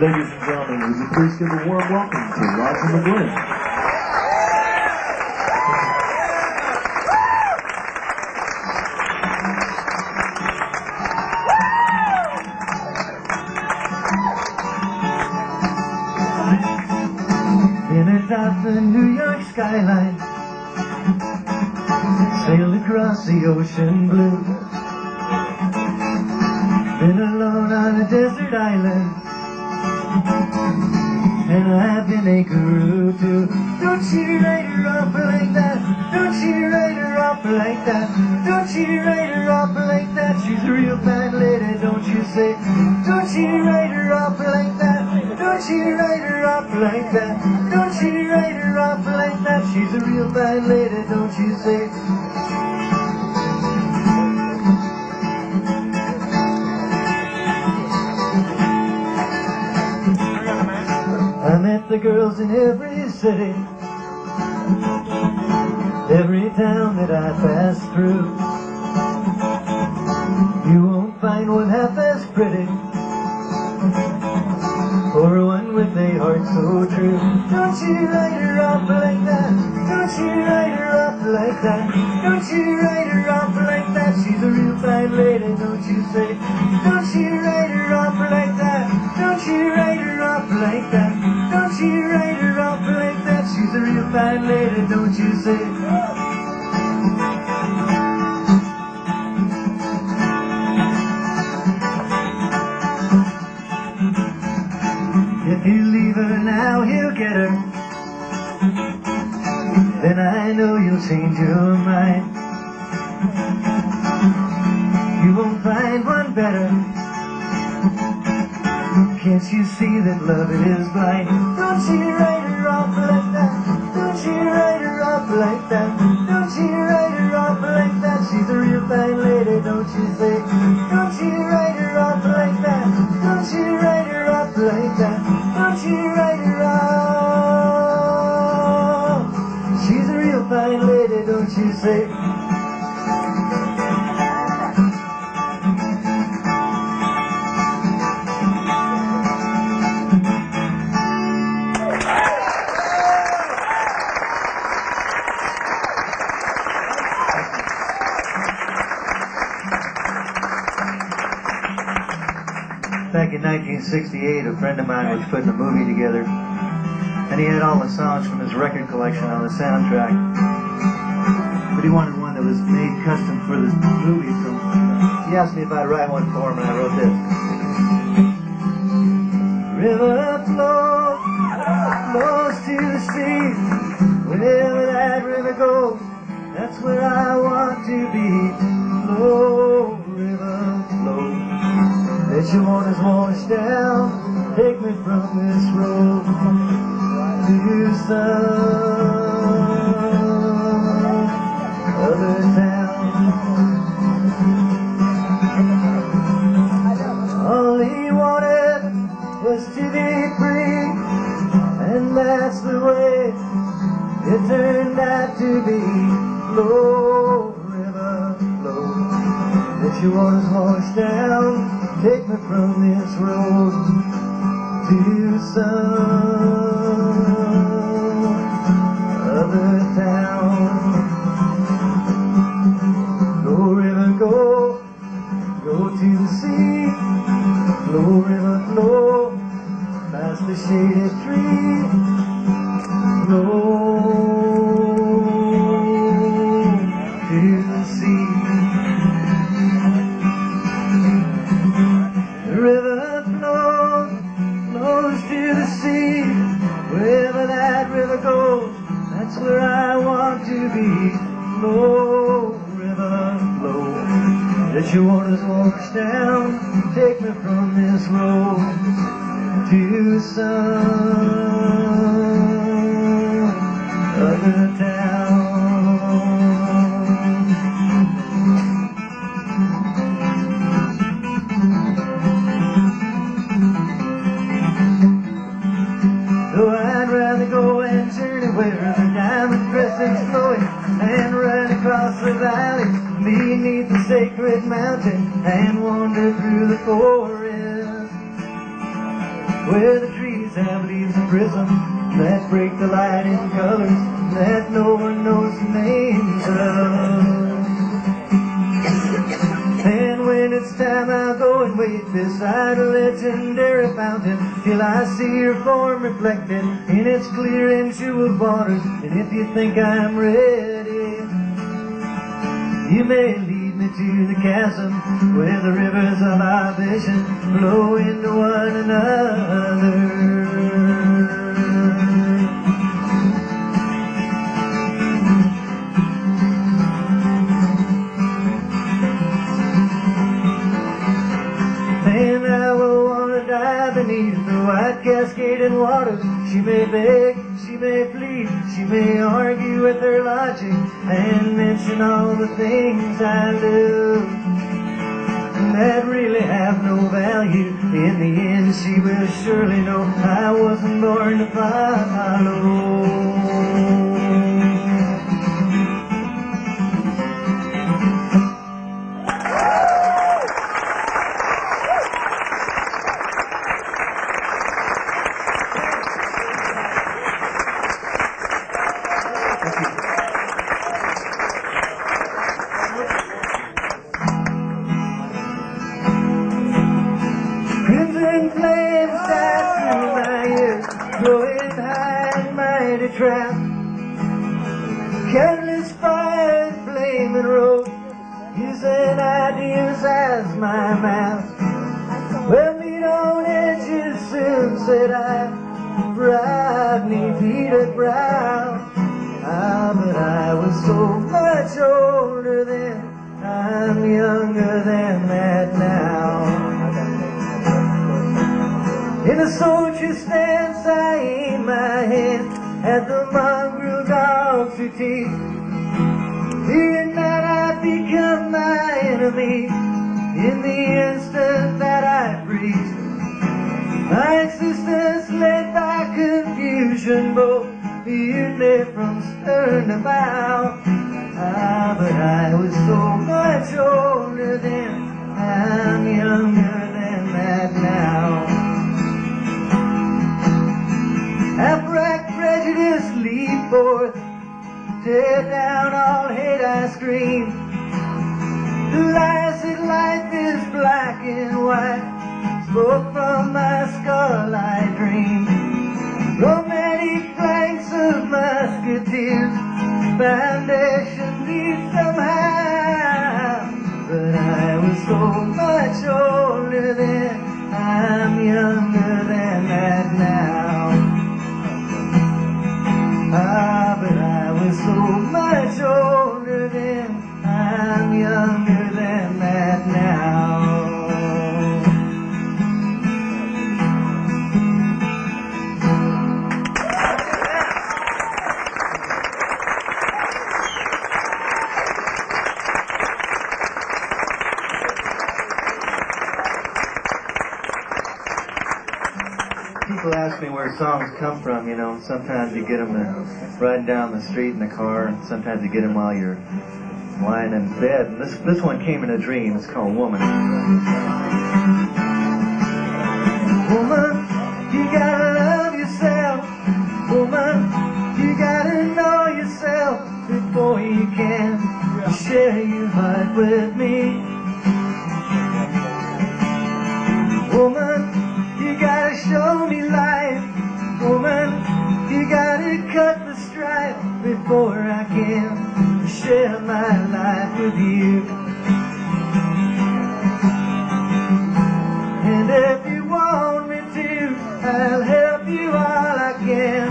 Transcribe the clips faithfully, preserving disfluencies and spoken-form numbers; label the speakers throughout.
Speaker 1: Ladies and gentlemen, would you please give a warm welcome to Roger McGuinn.
Speaker 2: In atop the New York skyline, sailed across the ocean blue. Been alone on a desert island, and I've been a guru too. Don't you write her off like that, don't you write her off like that, don't you write her off like that. She's a real fine lady, don't you say. Don't you write her off like that, don't you write her off like that, don't you write her off like that. She's a real fine lady, don't you say. I met the girls in every city, every town that I passed through. You won't find one half as pretty, or one with a heart so true. Don't you write her off like that, don't you write her off like that, don't you write her off like that. She's a real fine lady, don't you say. Don't you write her off like that, don't you write her off like that, don't you write her off like that. She's a real fine lady, don't you say. If you leave her now, he'll get her. Then I know you'll change your mind. You won't find one better. Can't you see that love is blind? Don't you write her off like that, don't you write her off like that, don't you write her off like that. She's a real fine lady, don't you say. Don't you write her off like that, don't you write her off like that, don't you write her off. She's a real fine lady, don't you say. Back in nineteen sixty-eight, a friend of mine was putting a movie together, and he had all the songs from his record collection on the soundtrack. But he wanted one that was made custom for the movie, so he asked me if I'd write one for him, and I wrote this. River flows, flows to the sea. Wherever that river goes, that's where I want to be. Flow, river, flow. Let your waters wash down, take me from this road to some other town. All he wanted was to be free, and that's the way it turned out to be. Flow, river, flow. Let your waters wash down, take me from this road to some other town. Go river, go, go to the sea. Flow river, flow, past the shaded tree. Flow to the sea. The river flows, flows to the sea. Wherever that river goes, that's where I want to be. Flow, river, flow. Let your waters wash down, take me from this road to some other town. Though I'd rather go and journey where the diamond crescent's flowing, and run across the valley beneath the sacred mountain, and wander through the forest. where the trees have leaves of prism that break the light in colors that no one knows the names of. And when it's time, I'll go and wait beside a legendary fountain till I see her form reflected in its clear and jeweled waters. And if you think I'm ready, you may lead me to the chasm where the rivers of our vision flow into one another. And I will want to dive beneath the white cascading waters. She may beg, she may plead, she may argue with her logic and mention all the things I love that really have no value. In the end, she will surely know I wasn't born to follow. Crimson flames dive through my ears, blowing high and mighty trap. Countless fires, flaming road, using ideas as my mouth. Well, meet on edges soon, said I, ride me feet to brow. Ah, but I was so much older then, I'm younger than that now. In a soldier stance, I aim my hand at the mongrel dogs who teeth. Fearing that I become my enemy in the instant that I breathe. My existence led by confusion, both viewed me from stern to bow. Ah, but I was so much older then, I'm younger than that now. Abstract prejudice leap forth, tear down all hate I scream. The lies that life is black and white spoke from my skull I dream. Romantic flanks of musketeers, foundation deep somehow. But I was so much older then, I'm younger than that now. Ah, but I was so much older then, I'm younger than that now. People ask me where songs come from, you know. Sometimes you get them to riding down the street in the car, and sometimes you get them while you're lying in bed. And this, this one came in a dream. It's called Woman. Woman, you gotta love yourself. Woman, you gotta know yourself before you can share your heart with me. Woman, you gotta show me life. Woman, you gotta cut the strife before I can share my life with you. And if you want me to, I'll help you all I can.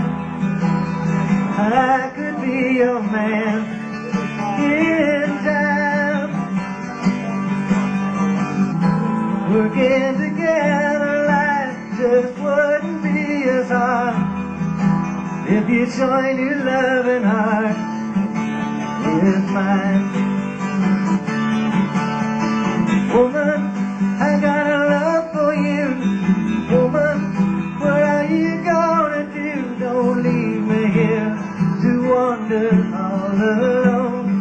Speaker 2: I could be your man in time. Working together, life just wouldn't be as hard if you join your loving heart with mine. Woman, I got a love for you. Woman, what are you gonna do? Don't leave me here to wander all alone.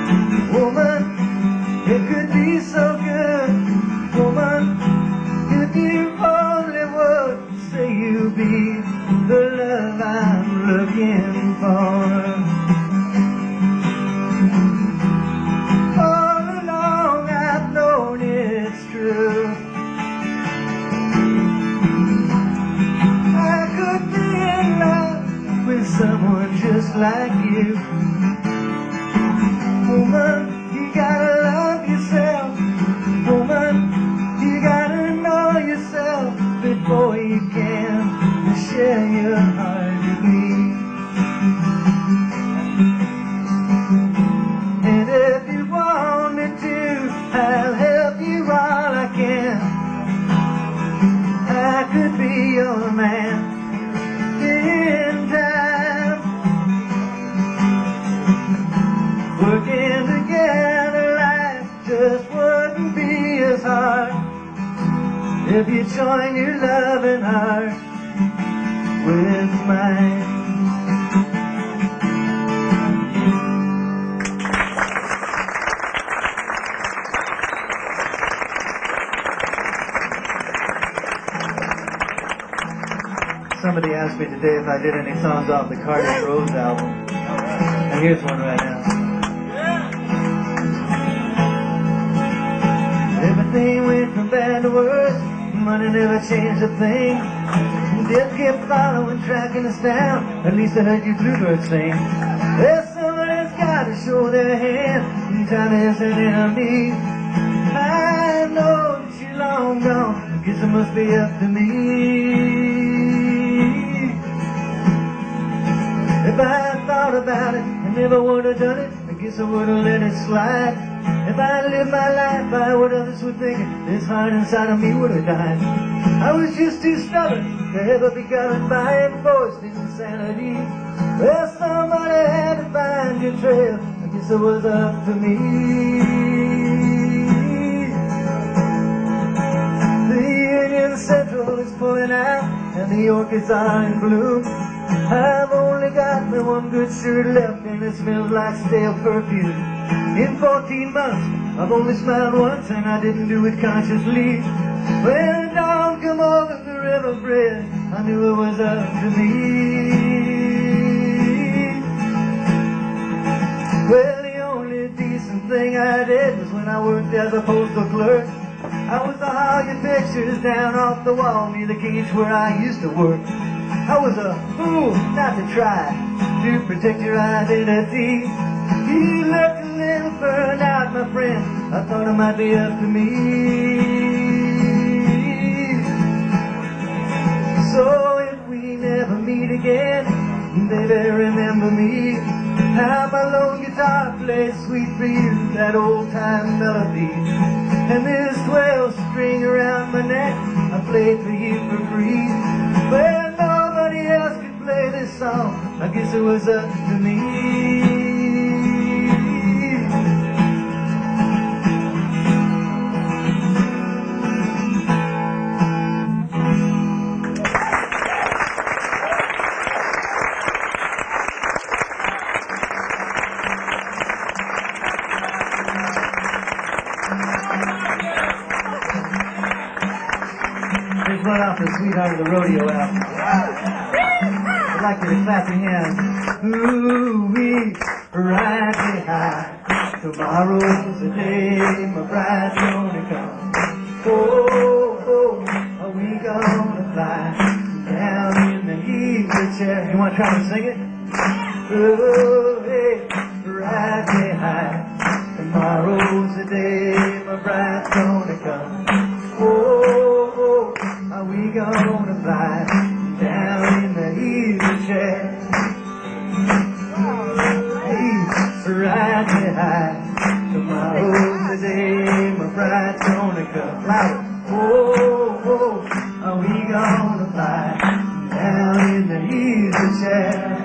Speaker 2: Woman, it could be so good. Woman, if like you. Woman, you gotta love yourself. Woman, you gotta know yourself before you can share your heart with me. And if you want me to, I'll help you all I can. I could be your man in time. Working together, life just wouldn't be as hard if you join your loving heart with mine. Somebody asked me today if I did any songs off the Carter Rose album, and here's one right now. Everything went from bad to worse, money never changed a thing. Death kept following, tracking us down. At least I heard you bluebirds sing. There's somebody's got to show their hand. Time is an enemy. I know that you're long gone. Guess it must be up to me. If I thought about it, I never would have done it. I guess I would have let it slide. If I lived my life by what others were thinking, this heart inside of me would have died. I was just too stubborn to ever be governed by enforced insanity. Well, somebody had to find your trail. I guess it was up to me. The Union Central is pulling out, and the orchids are in bloom. I've only got me one good shirt left, and it smells like stale perfume. In fourteen months, I've only smiled once, and I didn't do it consciously. When dawn come over the river bridge, I knew it was up to me. Well, the only decent thing I did was when I worked as a postal clerk. I was to haul your pictures down off the wall near the gauge where I used to work. I was a fool not to try to protect your identity. You looked a little burned out, my friend. I thought it might be up to me. So if we never meet again, baby, remember me. How my lone guitar plays sweet for you, that old-time melody. And this twelve string around my neck, I played for you for free. Well, nobody else could play this song, I guess it was up to me. Here's one off the Sweetheart of the Rodeo album. I'd like you to clap your hands. Ooh-wee, riding high. Tomorrow's the day my bride's gonna come. Oh, oh, are we gonna fly down in the easy chair? You wanna try to sing it? Oh, hey, riding high. Tomorrow's the day my bride's gonna come. Oh, oh, are we gonna fly down in the easy chair? Hey, riding high. Tomorrow's the day my bride's gonna come. Louder. Oh, oh, are we gonna fly down in the easy chair?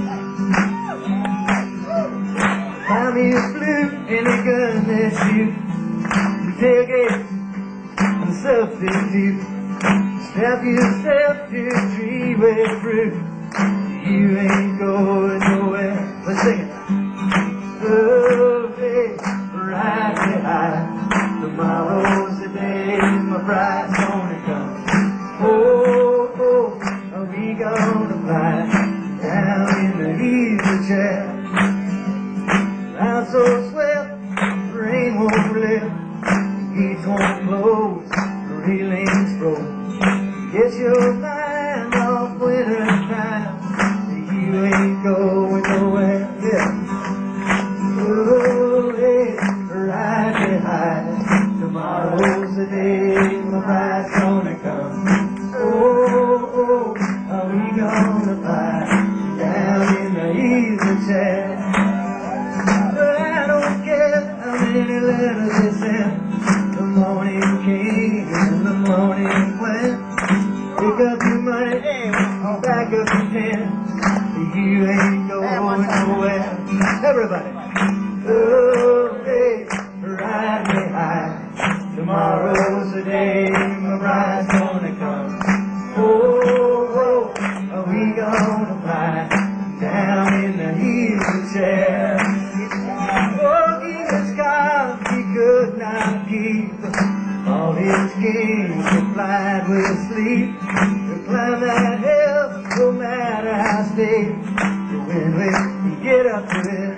Speaker 2: Buy me a flute and a gun that shoot. We tailgate and substitute. Strap yourself to a tree with fruit. You ain't going nowhere. Let's sing it. Oh, hey, riding high. Tomorrow's the day my bride's gonna come. Oh, oh, are we gonna fly down in the easy chair? I'm so swept, rain won't lift, gates won't close, the railings broke. Get your mind off winter time, you ain't going nowhere. many letters they sent. The morning came and the morning went. Pick up your money, back up your pen. You ain't going nowhere. Everybody. Oh, hey, ride me high. Tomorrow's the day my bride's gonna come. Oh, oh, are we gonna fly down in the easy chair? Oh, King Scott, he could not keep all his kings supplied with sleep. To climb that hill, no matter how steep, when we get up to it.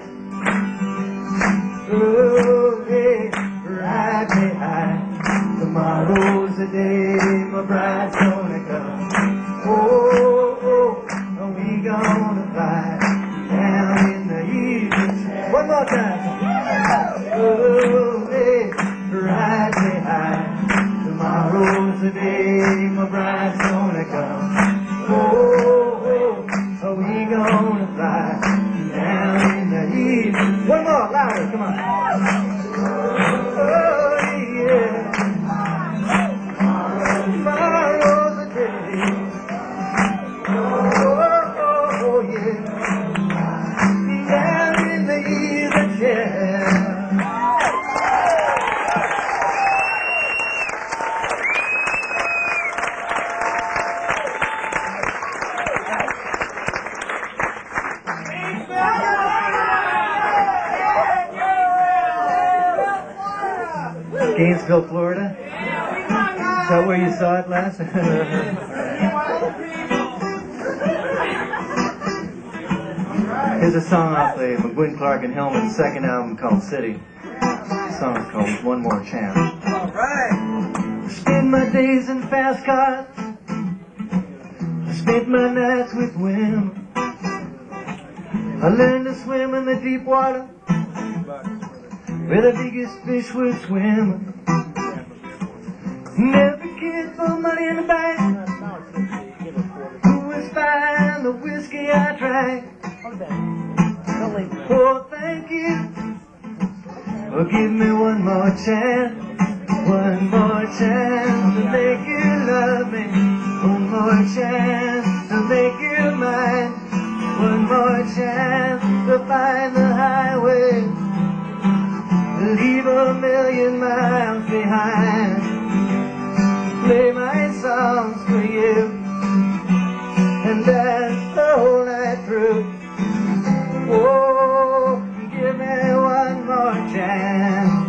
Speaker 2: Oh, hey, ride me high. Tomorrow's the day my bride's gonna come. Oh, oh, are we gonna fly down in the evening? One more time. Oh, hey, ride me high. Tomorrow's the day my bride's gonna come. Oh, oh, are we gonna fly down in the evening? One more, louder, come on. Oh, yeah. Tomorrow's the day. Oh, oh, oh, yeah. Down in the easy chair. Gainesville, Florida? Is that where you saw it last? Here's a song off the McGuinn, Clark and Hillman's second album called City. The song is called One More Chance. Alright! I spent my days in fast cars. I spent my nights with women. I learned to swim in the deep water where the biggest fish would swim. Never cared for money in the bank. Who was buying the whiskey I drank? Oh, thank you. Oh, give me one more chance. One more chance to make you love me. One more chance to make you mine. One more chance to find the highway. Leave a million miles behind. Play my songs for you and dance the whole night through. Oh, give me one more chance.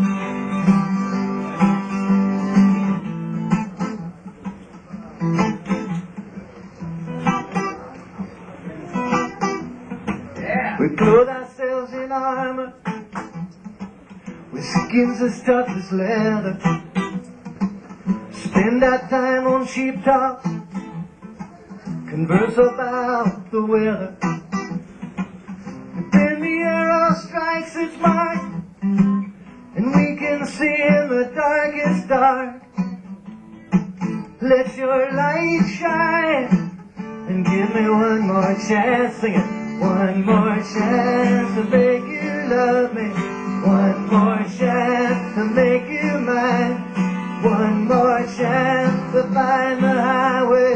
Speaker 2: We clothe ourselves in armor with skins as tough as leather. Spend our time on sheep talk, converse about the weather. Then the arrow strikes its mark, and we can see in the darkest dark. Let your light shine, and give me one more chance. Sing it. One more chance to make you love me. One more chance to make you mine. One more chance to find the highway.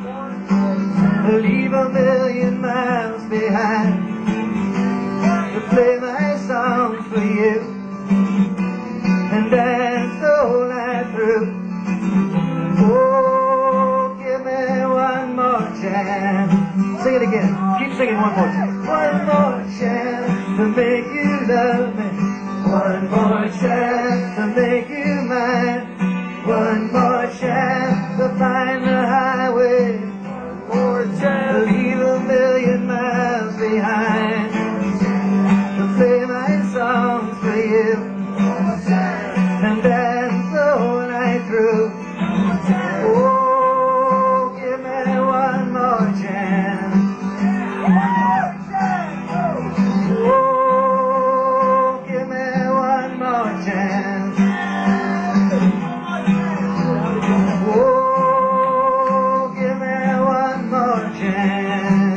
Speaker 2: Leave a million miles behind. To play my songs for you and dance the whole night through. Oh, give me one more chance. Sing it again. Keep singing one more chance. One more chance to make you love me. One more chance to make you mine. One more chance to find the highway. One more chance to leave a million miles behind. To play my songs for you and dance the whole night through. Oh, give me one more chance. Oh, give me one more chance. Oh, give me one more chance.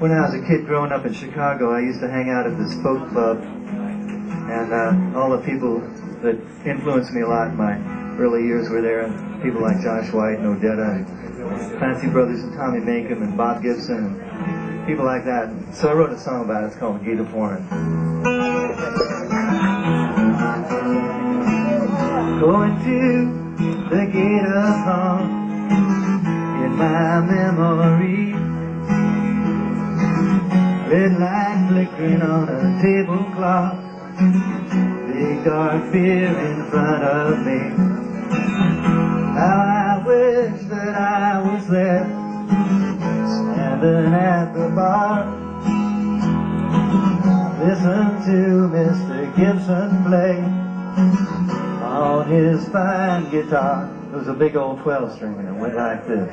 Speaker 2: when I was a kid growing up in Chicago, I used to hang out at this folk club, and uh, all the people that influenced me a lot in my early years were there. People like Josh White and Odetta, and Clancy Brothers and Tommy Makem and Bob Gibson, and people like that. So I wrote a song about it. It's called Gate of Horn. Going to the Gate of Horn in my memory. Red light flickering on a tablecloth, big dark beer in front of me. How I wish that I was there, standing at the bar. Listen to Mister Gibson play on his fine guitar. It was a big old twelve string and it went like this.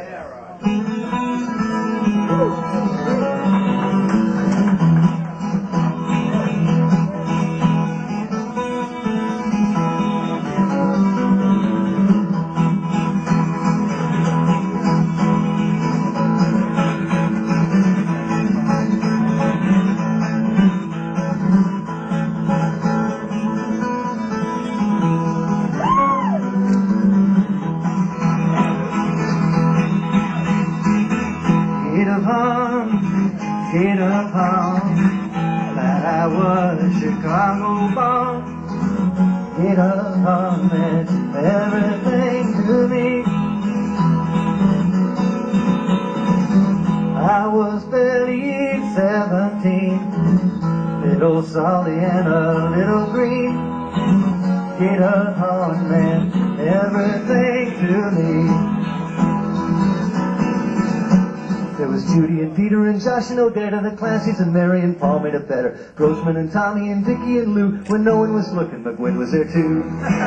Speaker 2: Gate of Horn, that I was Chicago born. Gate of Horn meant everything to me. I was barely seventeen, little salty and a little green. Gate of Horn meant everything to me. There was Judy and Peter and Josh and Odetta, the Clancys and Mary and Paul made it better. Grossman and Tommy and Dickie and Lou, when no one was looking, but Gwen was there too.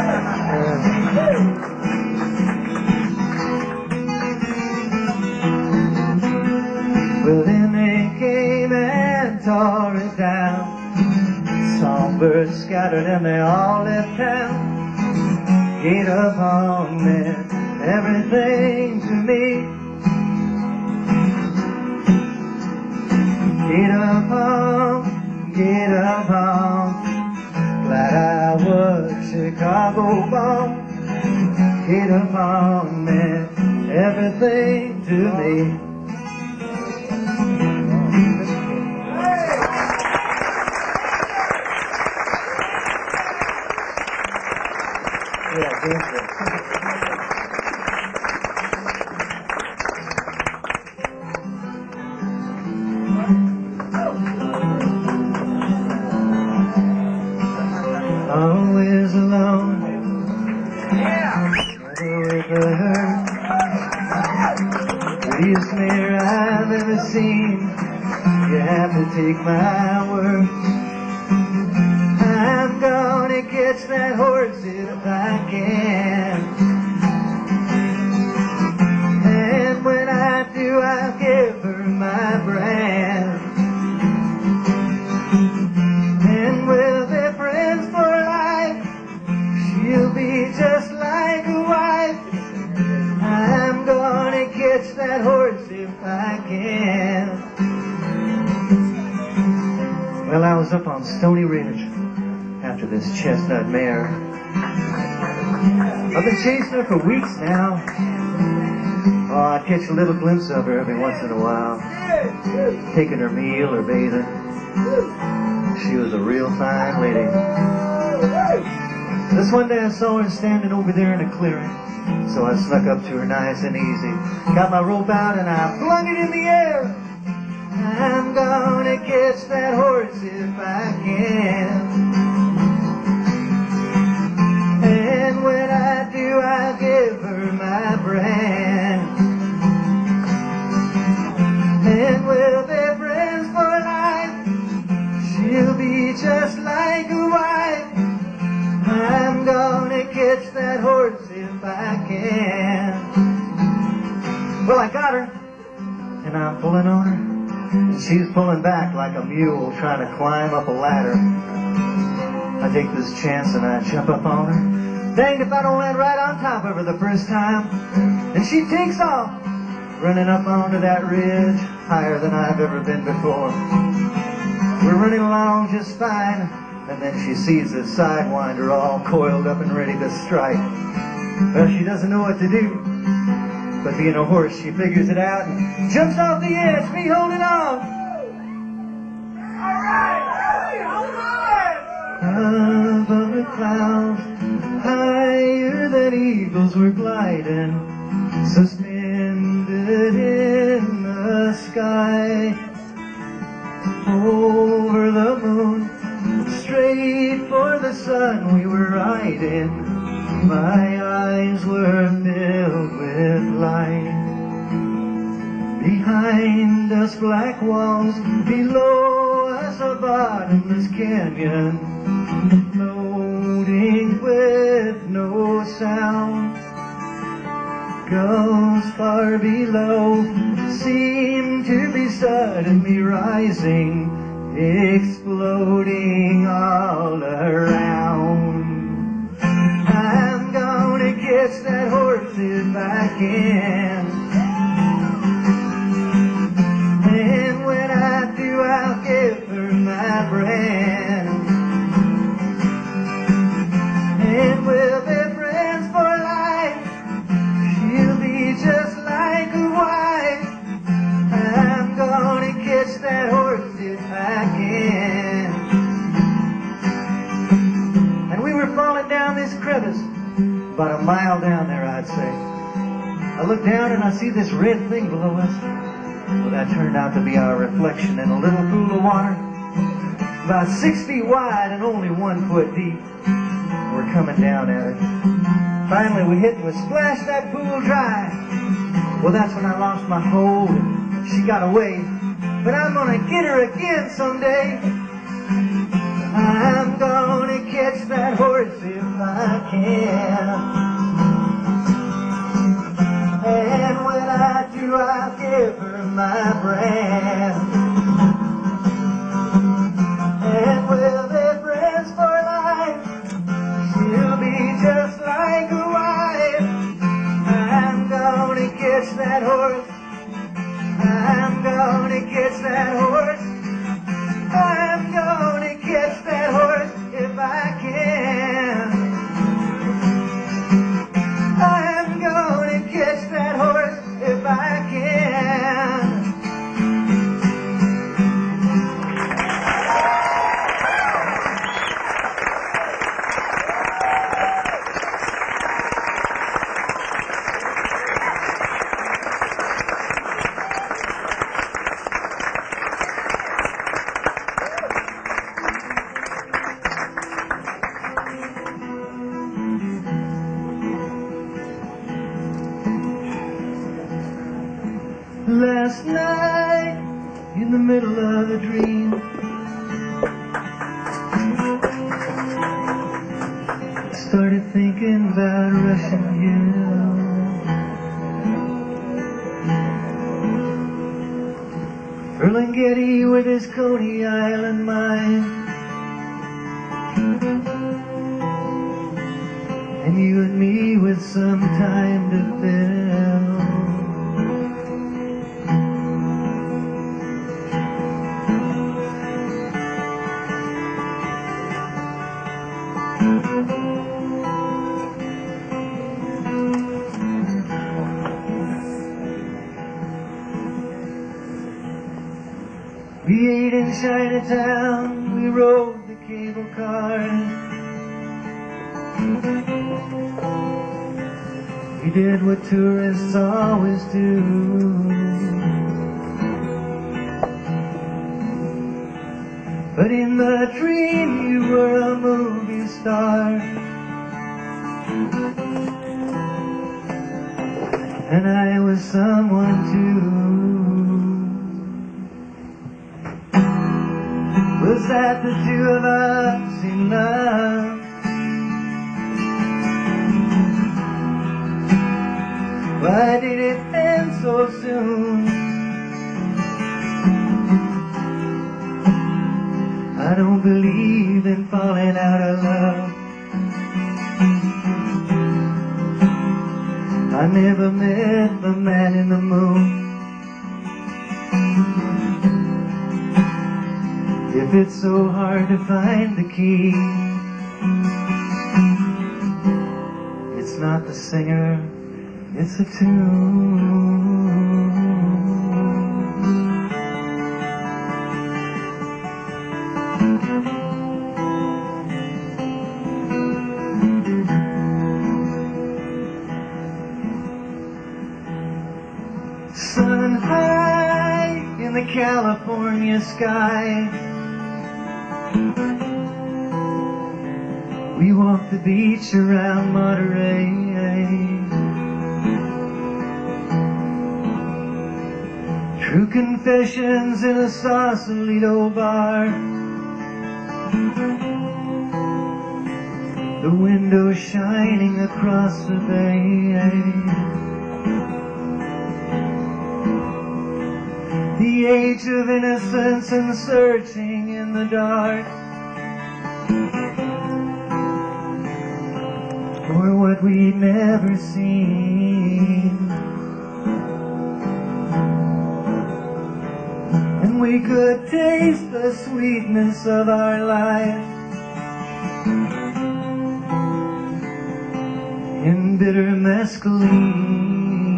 Speaker 2: Well, then they came and tore it down. Songbirds scattered and they all left town. Gate of Horn meant everything to me. Gate of Horn, Gate of Horn, glad I was Chicago born. Gate of Horn meant everything to me. Yeah, thank you. Always alone, never with a hurt. Prettiest mirror I've ever seen, you have to take my word. I'm gonna catch that horse if I can, and when I do I'll give her my brand. And we'll be friends for life, she'll be just like a wife. I'm gonna catch that horse if I can. Well, I was up on Stony Ridge after this chestnut mare. I've been chasing her for weeks now. Oh, I'd catch a little glimpse of her every once in a while, taking her meal or bathing. She was a real fine lady. This one day I saw her standing over there in a clearing, so I snuck up to her nice and easy, got my rope out and I flung it in the air. I'm gonna catch that horse if I can, and when I do I'll give her my brand. And we'll be friends for life, she'll be just like a wife. I'm gonna catch that horse if I can. Well, I got her, and I'm pulling on her, and she's pulling back like a mule trying to climb up a ladder. I take this chance and I jump up on her. Danged if I don't land right on top of her the first time. And she takes off, running up onto that ridge. higher than I've ever been before. We're running along just fine, and then she sees the sidewinder all coiled up and ready to strike. Well, she doesn't know what to do, but being a horse, she figures it out and jumps off the edge, me holding on. All right, hold on. Above the clouds, higher than eagles, we're gliding, suspended in the sky. Over the moon, straight for the sun, we were riding. My eyes were filled with light. Behind us black walls, below us a bottomless canyon, floating with no sound. Gulls far below seem to be suddenly rising, exploding all around. I'm gonna catch that horse if I can, and when I do I'll give her my brand, and we'll be friends for life. She'll be just like a wife. I'm gonna catch that horse if I can. And we were falling down this crevice, about a mile down there, I'd say. I look down and I see this red thing below us. Well, that turned out to be our reflection in a little pool of water, about six feet wide and only one foot deep. We're coming down at it. Finally we hit and we splashed that pool dry. Well, that's when I lost my hold and she got away. But I'm gonna get her again someday. I'm gonna catch that horse if I can, and when I do I'll give her my brand, and we'll be friends for life. She'll be just like a wife. I'm gonna catch that horse. I'm gonna catch that horse. I'm gonna catch that horse if I can. I'm gonna catch that horse if I can. Last night, in the middle of a dream, I started thinking about Russian you. Ferlinghetti with his Coney Island mine, and you and me with some time to fill. We ate in Chinatown, we rode the cable car. We did what tourists always do. But in the dream you were a movie star, and I was someone too. Was that the two of us in love? Why did it end so soon? I don't believe in falling out of love. I never met the man in the moon. If it's so hard to find the key, it's not the singer, it's a tune. Sun high in the California sky, we walk the beach around Monterey. True confessions in a Sausalito bar, the window shining across the bay. The age of innocence and searching in the dark for what we'd never seen. And we could taste the sweetness of our life in bitter mescaline.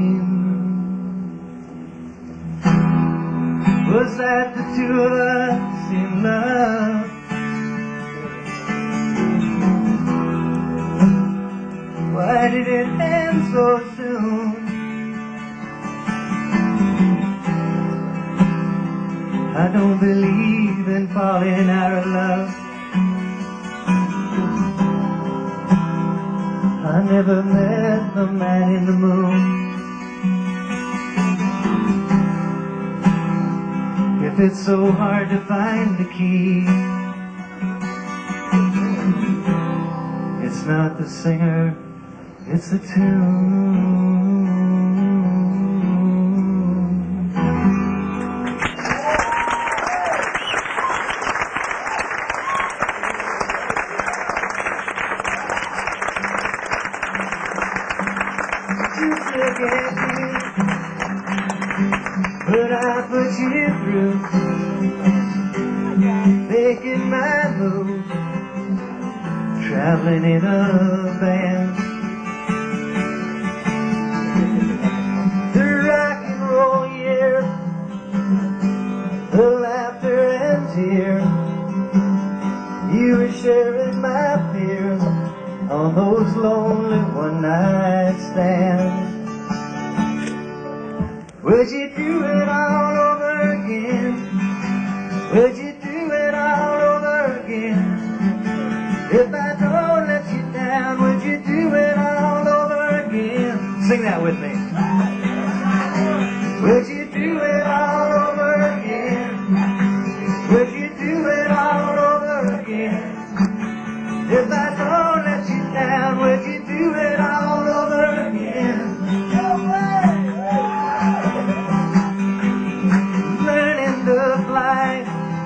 Speaker 2: Was that the two of us in love? Why did it end so soon? I don't believe in falling out of love. I never met the man in the moon. If it's so hard to find the key, it's not the singer, it's the tune. You look at me, but I put you through, making my move, traveling in a band. The rock and roll year, the laughter and tears, you were sharing my fears on those lonely one-night stands. Would you do it all over again? Would you do it all over again? If I don't let you down, would you do it all over again? Sing that with me. Would you do it all over again? Would you do it all over again? If I don't let you down, would you do it all over again? Learning to fly,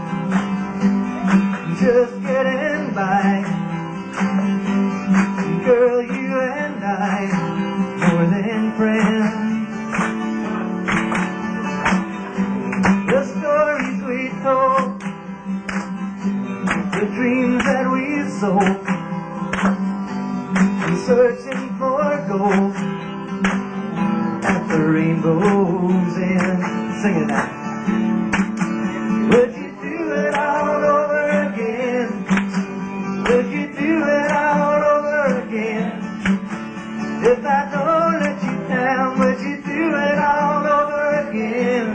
Speaker 2: just getting by. Girl, you and I, more than friends. The stories we told, the dreams that we sold, searching for gold at the rainbow's end. Sing it now. Would you do it all over again? Would you do it all over again? If I don't let you down, would you do it all over again?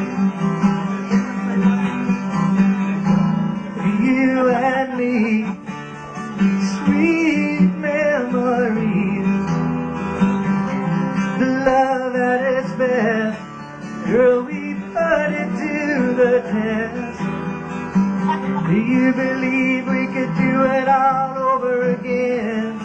Speaker 2: You and me, sweet memories, the love at its best. Girl, we put it to the test. Do you believe we could do it all over again?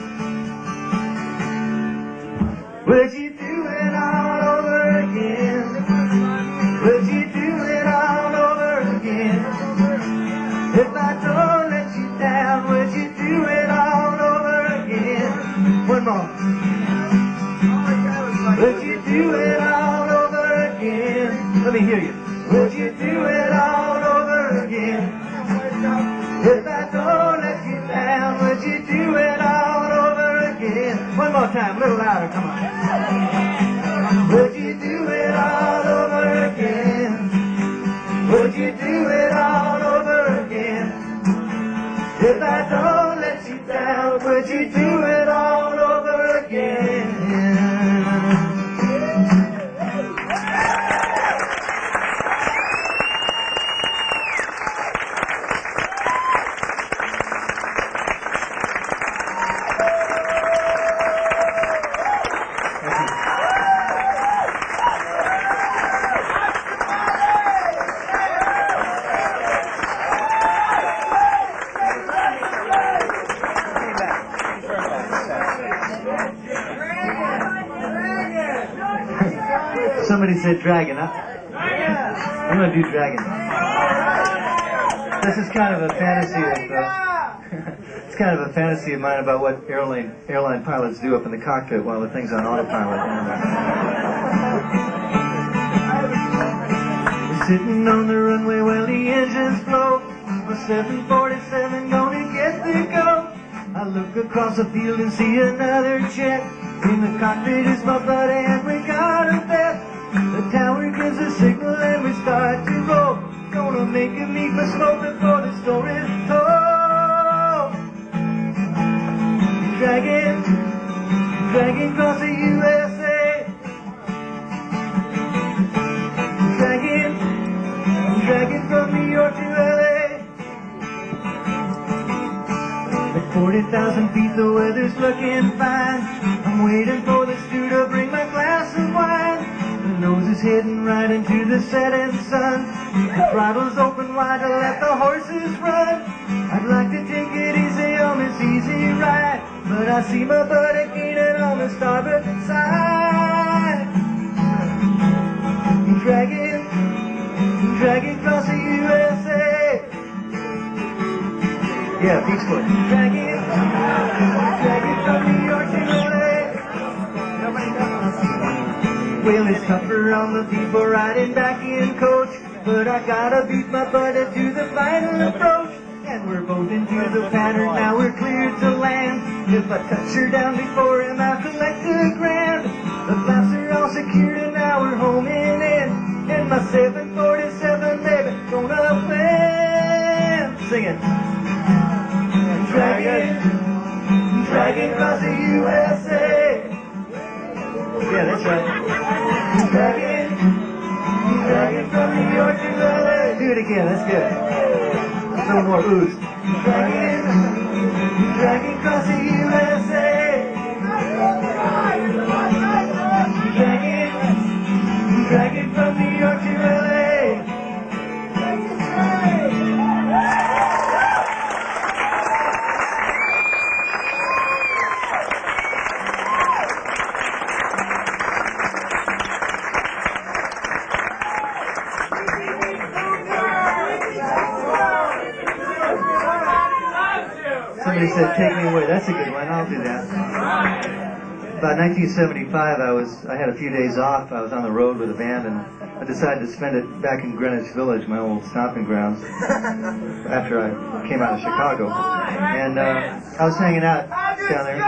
Speaker 2: Would you do it all over again? Would you do it all over again? If I don't let you down, would you do it all over again? One more. Would you do it all over again? Let me hear you. Would you do it all over again? more time, a little louder, come on. Would you do it all over again? Would you do it all over again? If I don't let you down, would you do it all over again? Somebody said dragon. I, I'm going to do dragon. This is kind of a fantasy of, uh, it's kind of a fantasy of mine about what airline airline pilots do up in the cockpit while the thing's on autopilot. We're sitting on the runway while the engines blow. My seven forty-seven gonna get the go. I look across the field and see another jet. In the cockpit is my buddy and we got a bet. The tower gives a signal and we start to roll. Gonna make a leap of smoke before the story is told. Dragging, dragging across the U S A. Dragging, dragging from New York to L A. At forty thousand feet the weather's looking fine. I'm waiting for the stew to bring my glass of wine. The nose is heading right into the setting sun. The throttle's open wide to let the horses run. I'd like to take it easy on this easy ride, but I see my buddy Keenan on the starboard side. Dragging, dragging across the U S A. Yeah, Beach Boys. Dragging, dragging from New York to L A. Well, it's tougher on the people riding back in coach, but I gotta beat my buddy to the final approach. And we're both into the pattern, now we're cleared to land. If I touch her down before him, I'll collect a grand. The flaps are all secured and now we're homing in. And my seven forty-seven, baby, gonna win. Sing it. Dragging, dragging across the U S A. Yeah, that's right. Dragging, dragging from New York to L A. Do it again, that's good. A little more ooze. Dragging, dragging across the U S A. Dragging, dragging from New York to L A. Somebody said, take me away. That's a good one. I'll do that. About nineteen seventy-five, I was I had a few days off. I was on the road with a band, and I decided to spend it back in Greenwich Village, my old stomping grounds, after I came out of Chicago. And uh, I was hanging out down there.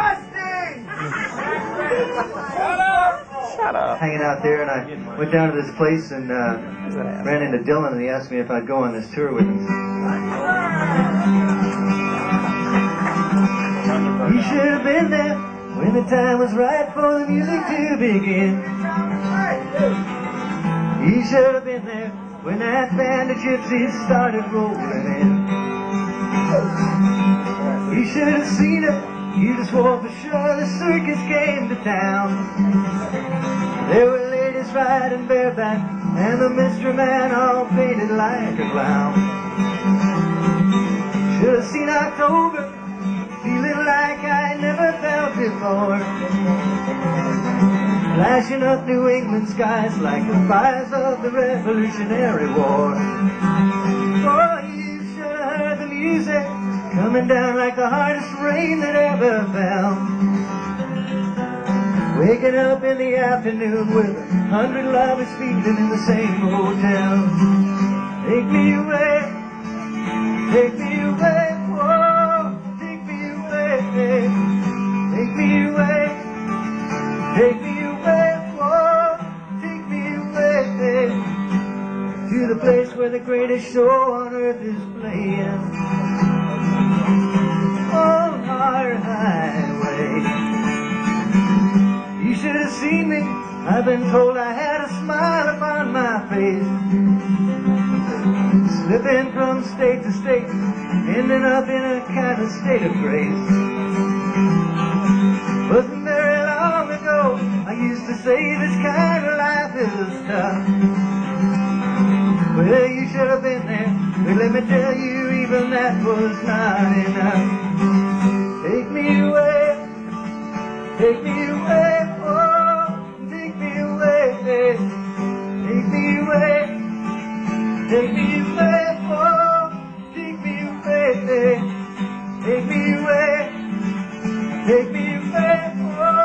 Speaker 2: Shut up. Hanging out there, and I went down to this place and uh, ran into Dylan, and he asked me if I'd go on this tour with him. You should have been there when the time was right for the music to begin. You should have been there when that band of gypsies started rolling in. You should have seen it, you just swore for sure the circus came to town. There were ladies riding bareback and the mystery man all painted like a clown. Should have seen October, feeling like I never felt before, flashing up New England skies like the fires of the Revolutionary War. Oh, you should have heard the music coming down like the hardest rain that ever fell. Waking up in the afternoon with a hundred lovers feeding in the same hotel. Take me away, take me away, whoa. Take me away, the greatest show on earth is playing on our highway. You should have seen me. I've been told I had a smile upon my face, slipping from state to state, ending up in a kind of state of grace. Wasn't very long ago I used to say this kind of life is tough. Well, you should have been there, but let me tell you, even that was not enough. Take me away, take me away, oh, take me away, take me away, take me away, oh, take me away, take me away, take me away, oh.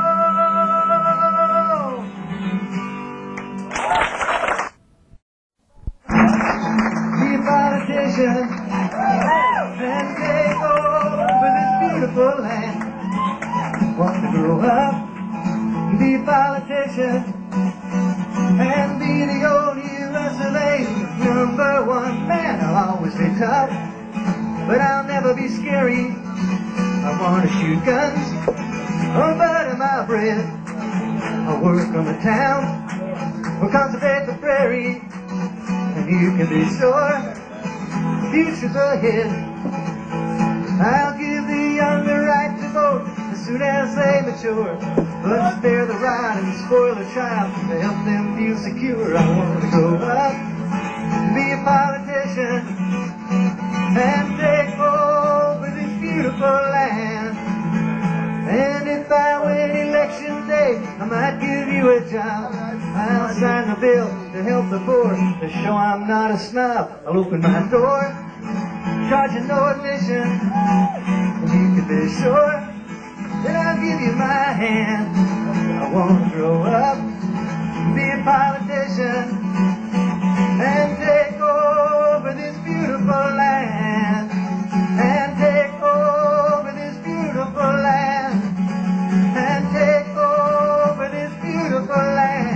Speaker 2: Be a politician and take over this beautiful land. Want to grow up, be a politician, and be the old U S of A number one man. I'll always be tough, but I'll never be scary. I want to shoot guns or butter my bread. I'll work on the town or cultivate the prairie, and you can be sure the future's ahead. I'll give the young the right to vote as soon as they mature, but spare the rod and spoil the child to help them feel secure. I want to grow up, be a politician, and take over this beautiful land. And if I win election day, I might give you a job. I'll sign the bill to help the poor, to show I'm not a snob. I'll open my door, charging no admission, and you can be sure that I'll give you my hand. I want to grow up, be a politician, and take over this beautiful land, and take over this beautiful land, and take over this beautiful land.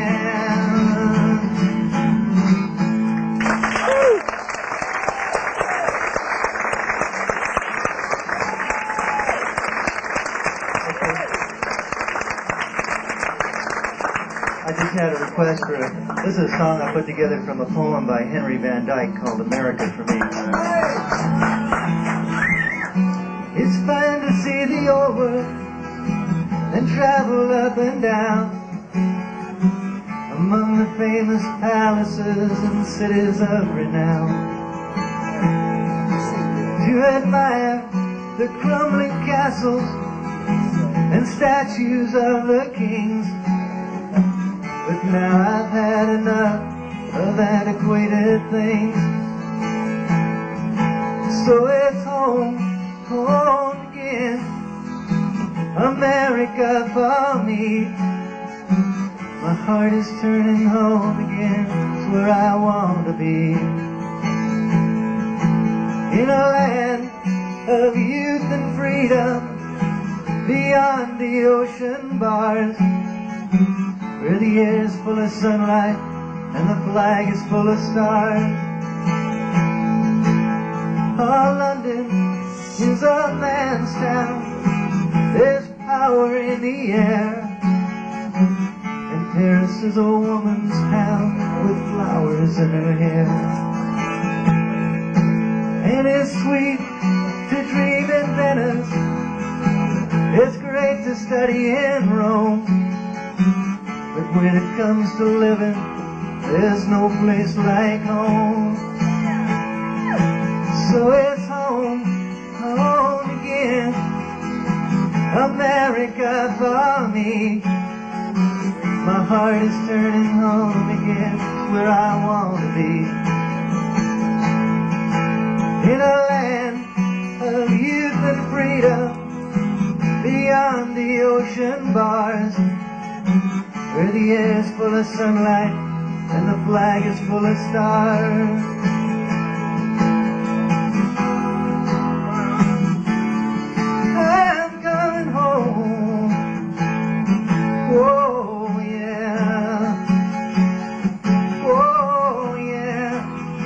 Speaker 2: I just had a request for a, this is a song I put together from a poem by Henry Van Dyke called America for Me. It's fine to see the old world and travel up and down among the famous palaces and cities of renown, to admire the crumbling castles and statues of the kings. But now I've had enough of antiquated things. So it's home, home again, America for me. My heart is turning home again, it's where I want to be. In a land of youth and freedom, beyond the ocean bars, where the air is full of sunlight and the flag is full of stars. Oh, London is a man's town, there's power in the air, and Paris is a woman's town with flowers in her hair. And it's sweet to dream in Venice, it's great to study in Rome, but when it comes to living, there's no place like home. So it's home, home again, America for me. My heart is turning home again, it's where I want to be. In a land of youth and freedom, beyond the ocean bars, where the air is full of sunlight and the flag is full of stars. I'm coming home, whoa yeah, whoa yeah,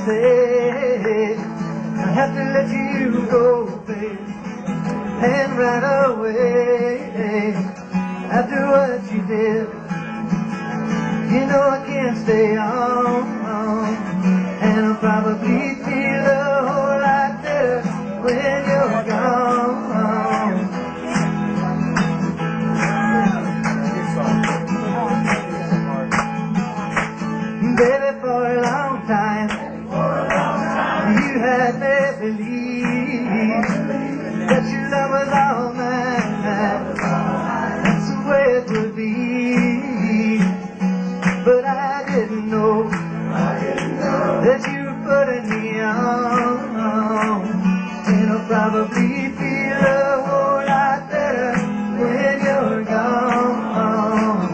Speaker 2: say I have to let you go, babe, and right away after what you did. You know I can't stay on, and I'll probably feel a whole lot better when you're gone. Baby, for a long time, you had me believe that your love was all mine. That's the way it would be. But I didn't know that you were putting me on. And I'll probably feel a whole lot better when you're gone.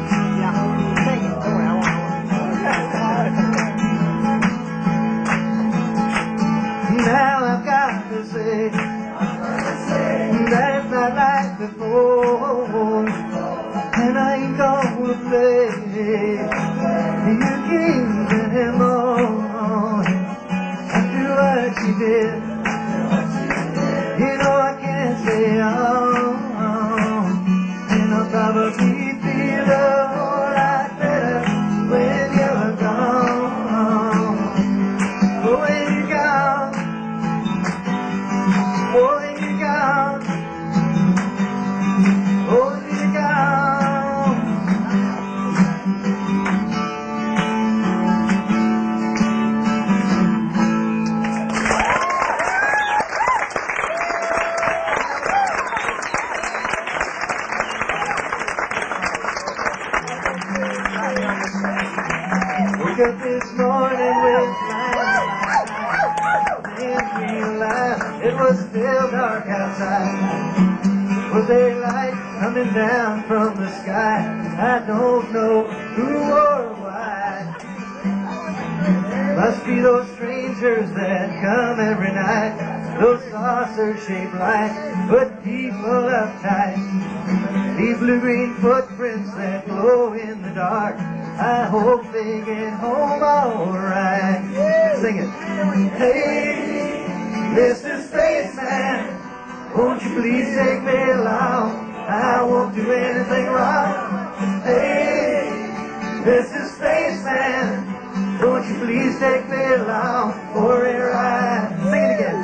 Speaker 2: Now I've got to say that's not like before, and I ain't gonna play your games anymore. After what you did, you know I can't stay on, and I'll probably feel a whole lot better when you're gone. Oh, when you're gone, oh, when you're gone, oh, when you're gone. Woke up this morning with light and realized it was still dark outside. Was there light coming down from the sky? I don't know who or why. Must be those strangers that come every night, those saucer-shaped lights put people uptight. These blue-green footprints that glow in the dark, I hope they get home alright. Sing it. Hey, Mister Spaceman, won't you please take me along? I won't do anything wrong. Hey, Mister Spaceman, won't you please take me along for a ride? Sing it again.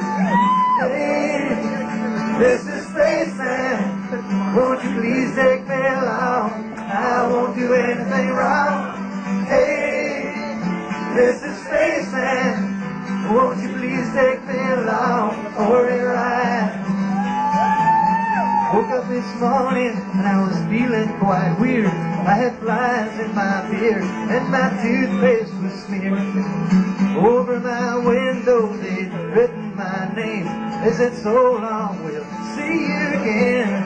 Speaker 2: Hey, Mister Spaceman, won't you please take me along? I won't do anything wrong. Hey, Mister Spaceman, won't you please take me along for a ride? Woke up this morning and I was feeling quite weird. I had flies in my beard and my toothpaste was smeared. Over my window they'd written my name. They said, so long, we'll see you again.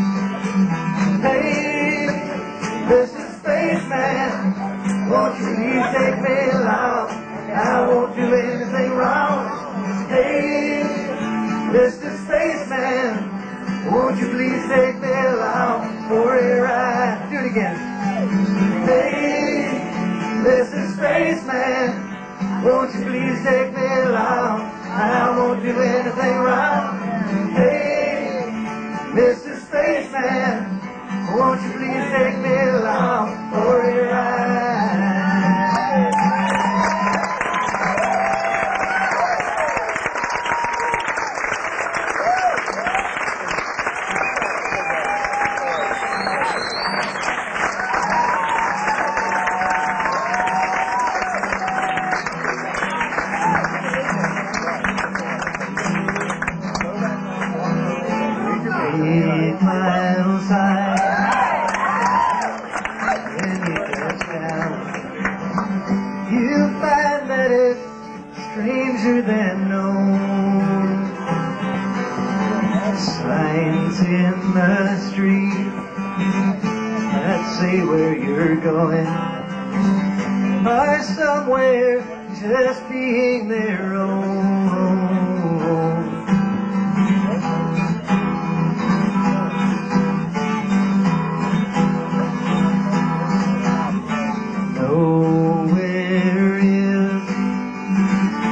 Speaker 2: Hey, Mister Spaceman, won't you please take me along? I won't do anything wrong. Hey, Mister Spaceman, won't you please take me along for a ride? Do it again. Hey, Mister Spaceman, won't you please take me along? I won't do anything wrong. Hey, Mister Spaceman, won't you please take me along for a ride? Eight miles high, when you touch down, you find that it's stranger than known. Signs in the street that say where you're going are somewhere just being their own. Nowhere is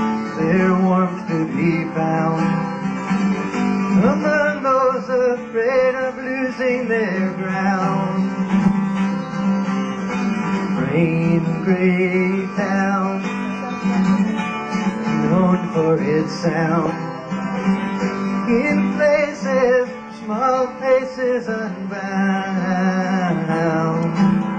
Speaker 2: afraid of losing their ground. Rain gray town, known for its sound. In places, small places unbound.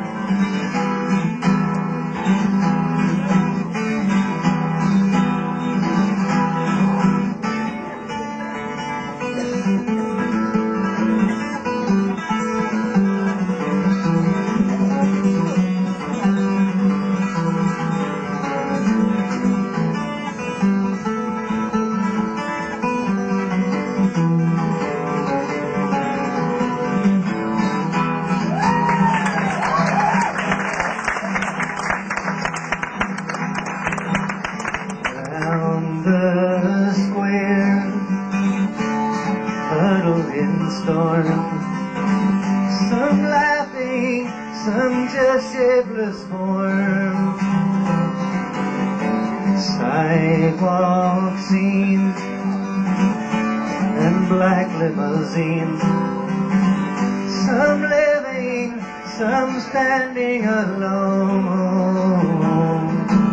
Speaker 2: The square, huddled in storm, some laughing, some just shapeless forms. Sidewalk scenes and black limousines, some living, some standing alone.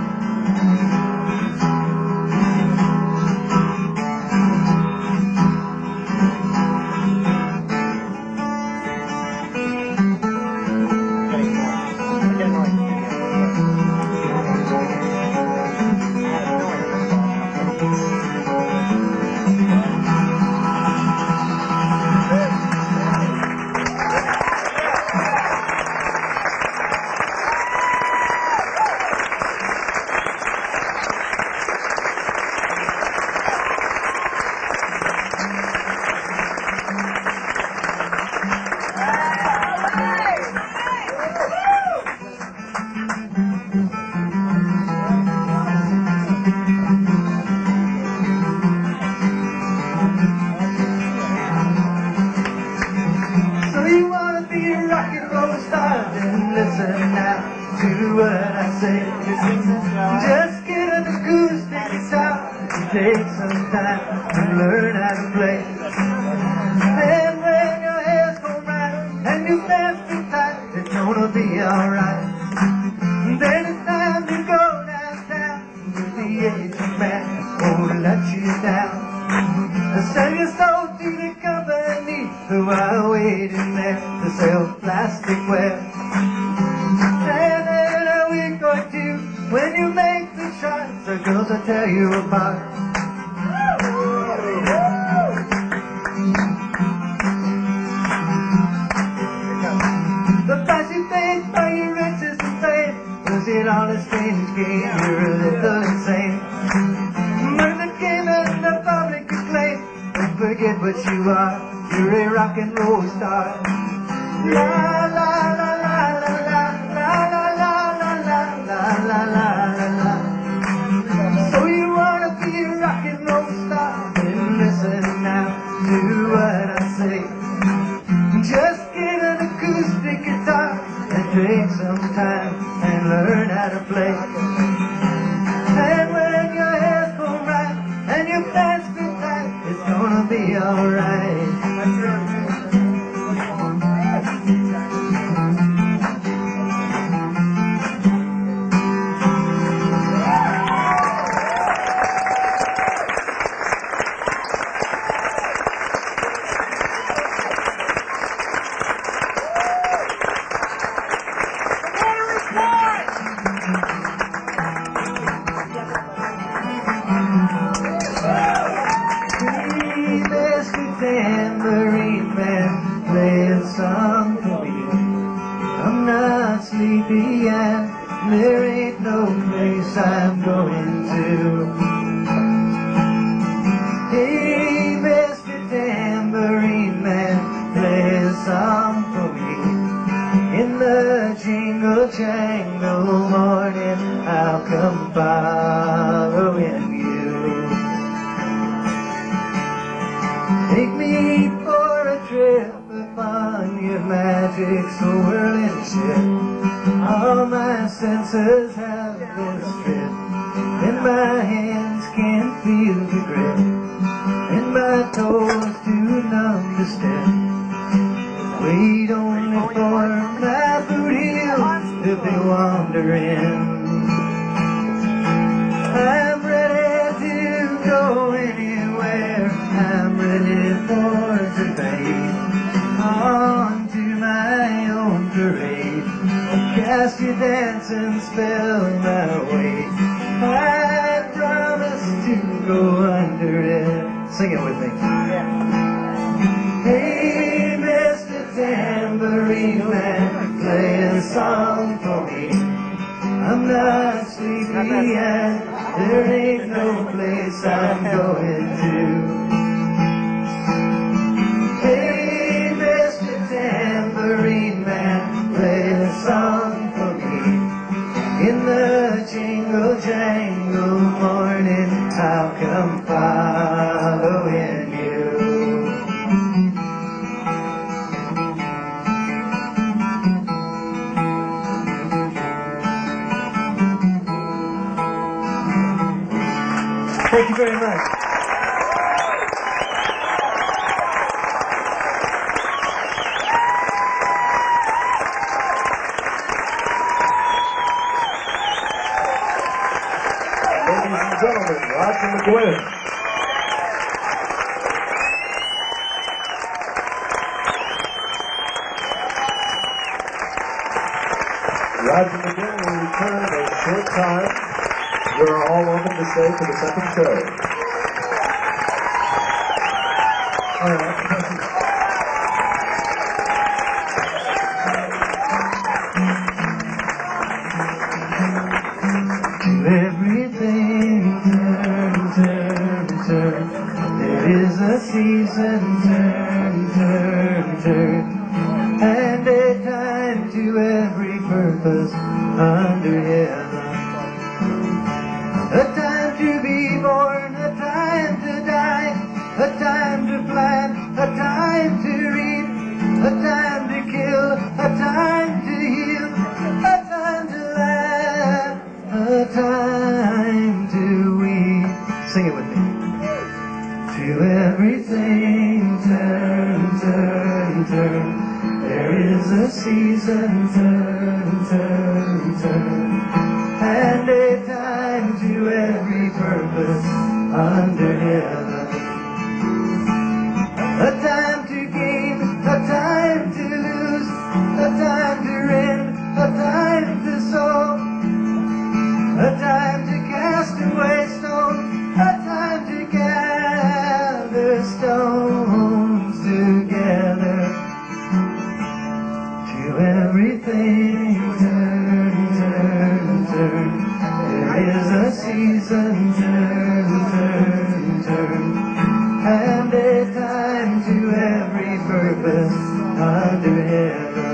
Speaker 2: Listen now to what I say. Just get an acoustic guitar and take some time to learn how to play. Then when your hair's gone right and your pants too tight, it's gonna be alright. Then it's time to go downtown with the agent man won't let you down. Sell your soul to the company who are waiting there to sell plasticware. When you make the choice, the girls will tear you apart. The price you paid for your riches and fame, was it all a strange game? You're a little insane. Learn the game and the public acclaim. Don't forget what you are, you're a rock and roll star. La la la la la la la la la la la la la la. So you wanna be a rock and roll star? Then listen now to what I say. Just get an acoustic guitar and take some time and learn how to play. And when your hair's combed right and your pants fit tight, it's gonna be alright. Tambourine man, play a song for me. I'm not sleepy and there ain't no place I'm going to. Hey, Mister Tambourine man, play a song for me. In the jingle jangle morning, I'll come following you. Take me for a trip upon your magic swirling ship. All my senses have been stripped, and my hands can't feel the grip, and my toes too numb to step. Wait only for my boot heels to be wandering. I'm ready to go anywhere. I'm ready for to fade on to my own parade. Cast your dancing spell my way. I promise to go under it. Sing it with me. Hey, Mister Tambourine Man, play a song for me. I'm not sleepy and there ain't no place I'm going to. Hey, Mister Tambourine Man, play a song for me. In the jingle jangle morning, I'll come following you. Thank you very much.
Speaker 1: Ladies and gentlemen, Roger McGuinn. Roger McGuinn will return in a short time. You're all welcome to stay for the second show. All right.
Speaker 2: Everything turn, turn, turn. There is a season, turn, turn, turn. And a time to every purpose under heaven. A time to be born, a time to die, a time to plant, a time to reap, a time to kill, a time to heal, a time to laugh, a time to weep. Sing it with me. To everything turn, turn, turn. There is a season, turn, turn, turn. And a time to every purpose under heaven. A time to gain, a time to lose, a time to rend, a time to sow, a time to cast away stones, a time to gather stones together. To everything turn, turn, turn. There is a season, turn, turn, turn. And a time to every purpose under heaven.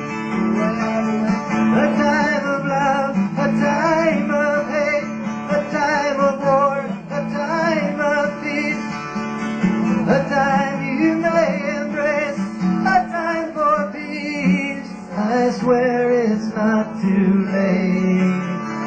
Speaker 2: A time of love, a time of hate, a time of war, a time of peace. A time you may embrace, a time for peace. I swear it's not too late.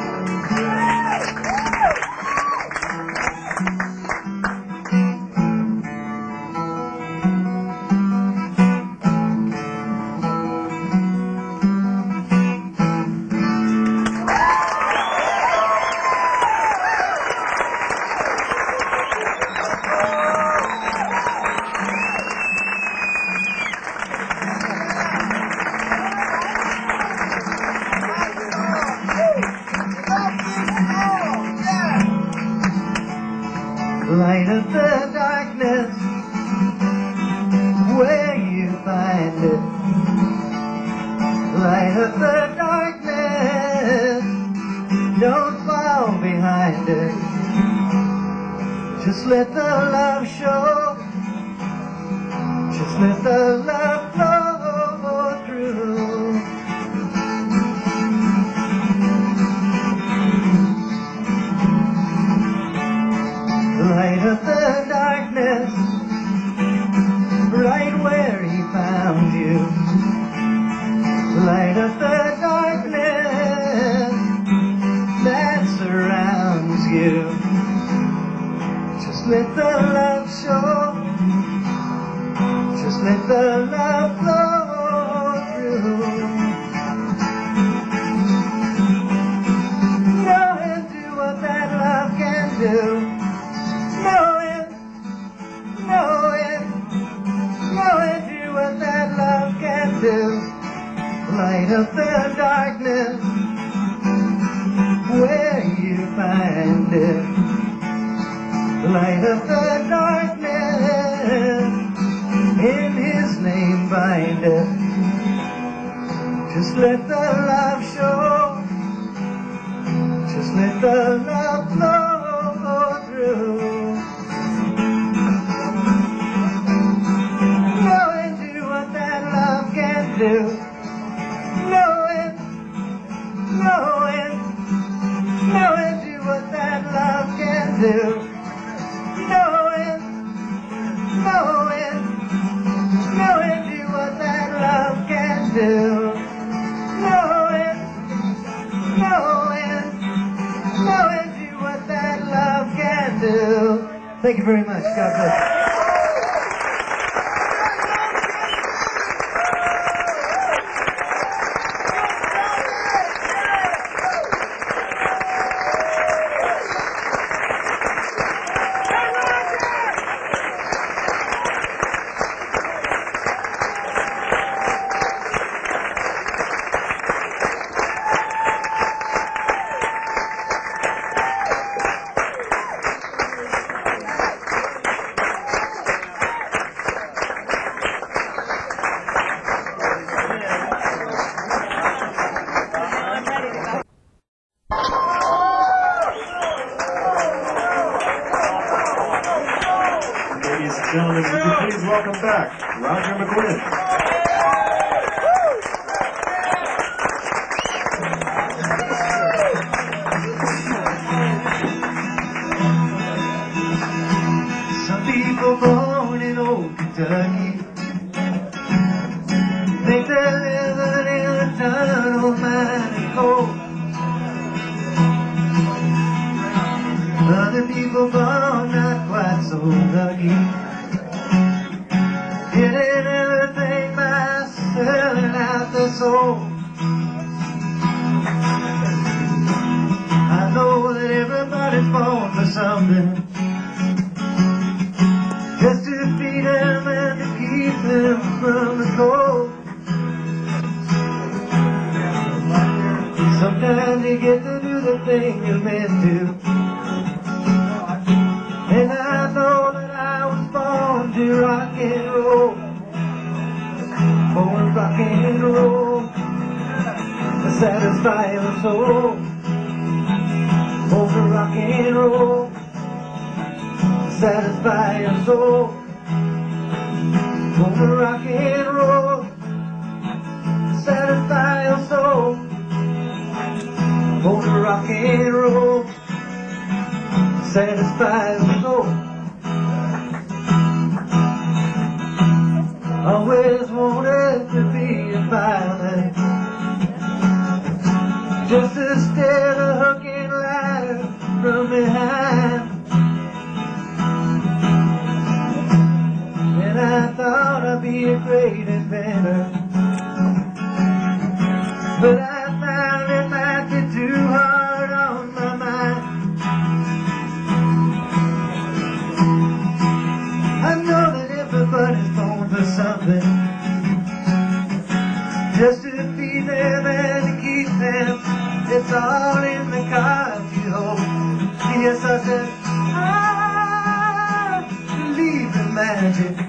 Speaker 2: Light up the darkness where you find it. Light up the darkness, don't fall behind it. Just let the love show, just let the love flow through. Light up the darkness, right where he found you. Light up the darkness that surrounds you. Just let the love show, just the love flow through. Knowing to what that love can do. Knowing, knowing, knowing to what that love can do. Light up the darkness where you find it. Light up the darkness, in His name bind it. Just let the love show, just let the love flow through. Knowing to what that love can do. Knowing, knowing, knowing to what that love can do. Knowing, knowing, knowing to what that love can do. Knowing, knowing, knowing to what that love can do. Thank you very much. God bless you.
Speaker 1: Ladies and gentlemen, would you please welcome back Roger McGuinn.
Speaker 2: Some people born in old Kentucky think they're living in a tunnel mining coal. Other people born not quite so lucky, getting everything by selling out their soul. I know that everybody's born for something, just to feed them and to keep them from the cold. Sometimes you get to do the thing you're meant to. And I know that I was born to rock and roll, born to rock and roll, to satisfy your soul. Born to rock and roll, to satisfy your soul. Born to rock and roll, to satisfy your soul. Born to rock and roll, satisfy the soul. Always wanted to be a fireman, just to stare the hook and ladder from behind. And I thought I'd be a great inventor, but I found it might be too hard on my mind. I know that everybody's born for something, just to feed them and to keep them. It's all in the cards, you hope. Yes, I said, I believe in magic,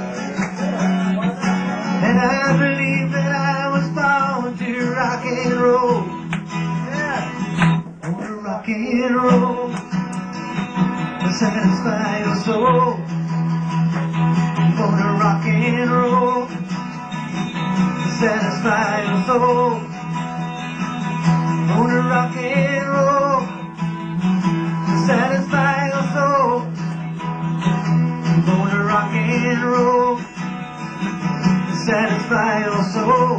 Speaker 2: and I believe that I was born to rock and roll. Yeah, born to rock and roll, to satisfy your soul. Born to rock and roll, to satisfy your soul. Born to rock and roll, to satisfy your soul. Born to rock and roll, to satisfy your soul.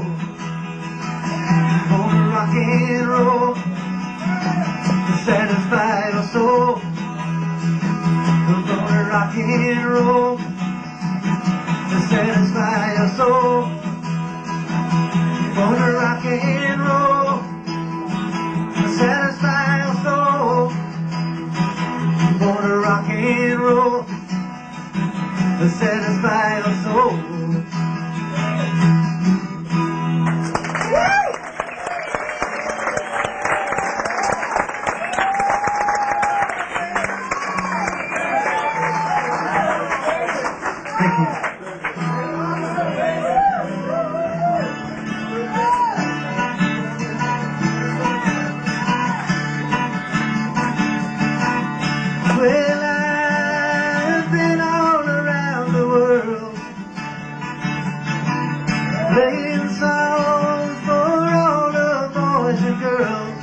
Speaker 2: Born to rock and roll, to satisfy your soul. Born to rock and roll, to satisfy your soul. Gonna rock and roll to satisfy your soul. Gonna rock and roll to satisfy your soul. Thank you. Well, I've been all around the world, playing songs for all the boys and girls.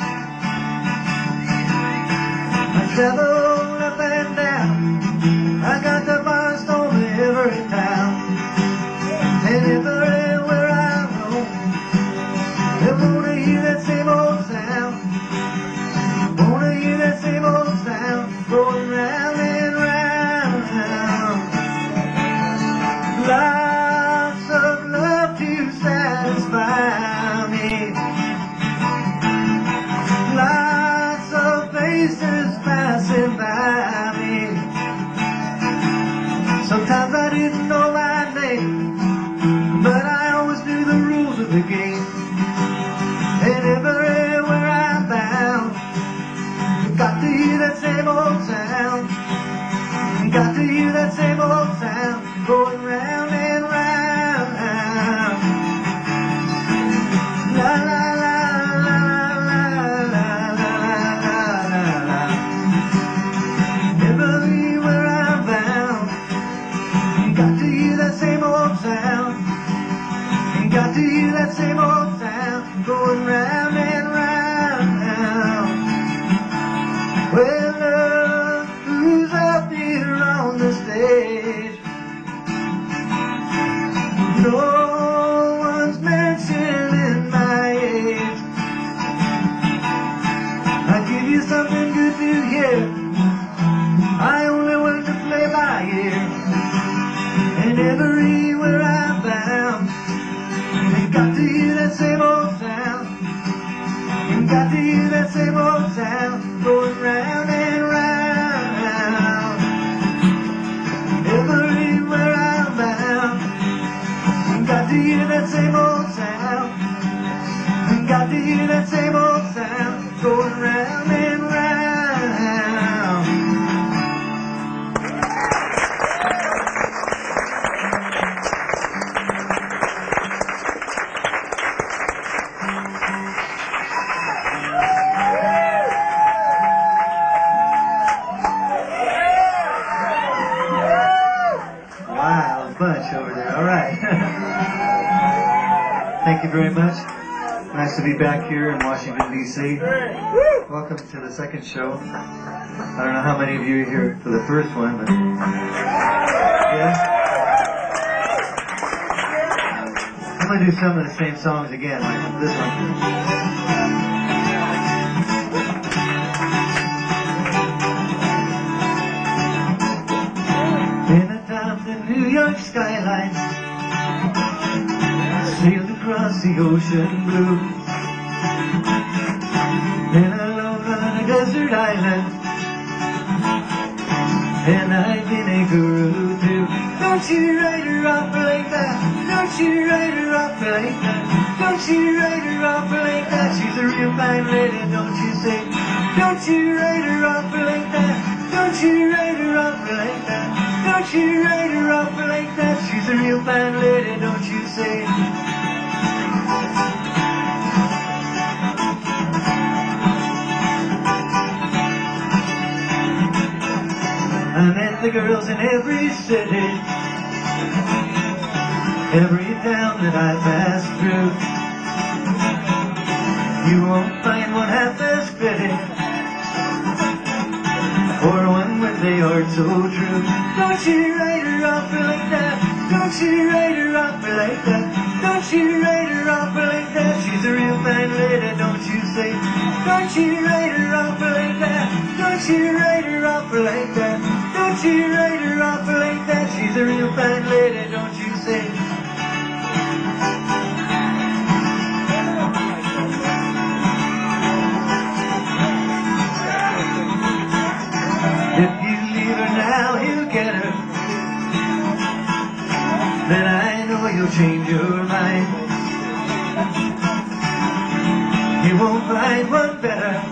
Speaker 2: I travel up and down, I got the bars on every town, and everywhere I go, they wanna hear that same old sound, wanna hear that same old sound, going round and round. Lots of love to satisfy me, lots of faces passing by me. Sometimes I didn't know my name, but I always knew the rules of the game. And everywhere I'm bound, got to hear that same old sound, got to hear that same old sound, going round and round. La la la la la la la la la la. Everywhere I'm bound, got to hear that same old sound, got to hear that same old sound, going round and round. Well, look who's up here on the stage. No one's mentioning my age. I give you something good to hear, I only learned to play by ear. And everywhere I'm bound, you got to hear that same old sound, you got to hear that same old sound, going round and round. Everywhere I'm bound, you got to hear that same old sound, you got to hear that same old sound, going round and round. Wow, a bunch over there. All right. Thank you very much. Nice to be back here in Washington, D C Welcome to the second show. I don't know how many of you are here for the first one, but yeah. I'm going to do some of the same songs again, like this one. In the top of the New York skyline, sailed across the ocean blue, and alone on a desert island, and I've been a guru too. Don't you write her off like that, don't you write her off like that, don't you write her off like that. She's a real fine lady, don't you say. Don't you write her off like that, don't you write her off like that, don't you write her off like that. She's a real fine lady, don't you say. I met the girls in every city, every town that I passed through. You won't find one half as pretty, or one with a heart so true. Don't you write her off like that, don't you write her off like that, don't you write her off like that. She's a real fine lady, don't you say. Don't you write her off like that, don't you write her off like that, don't you write her off like that. She's a real fine lady, don't you say. then I know you'll change your mind. You won't find one better.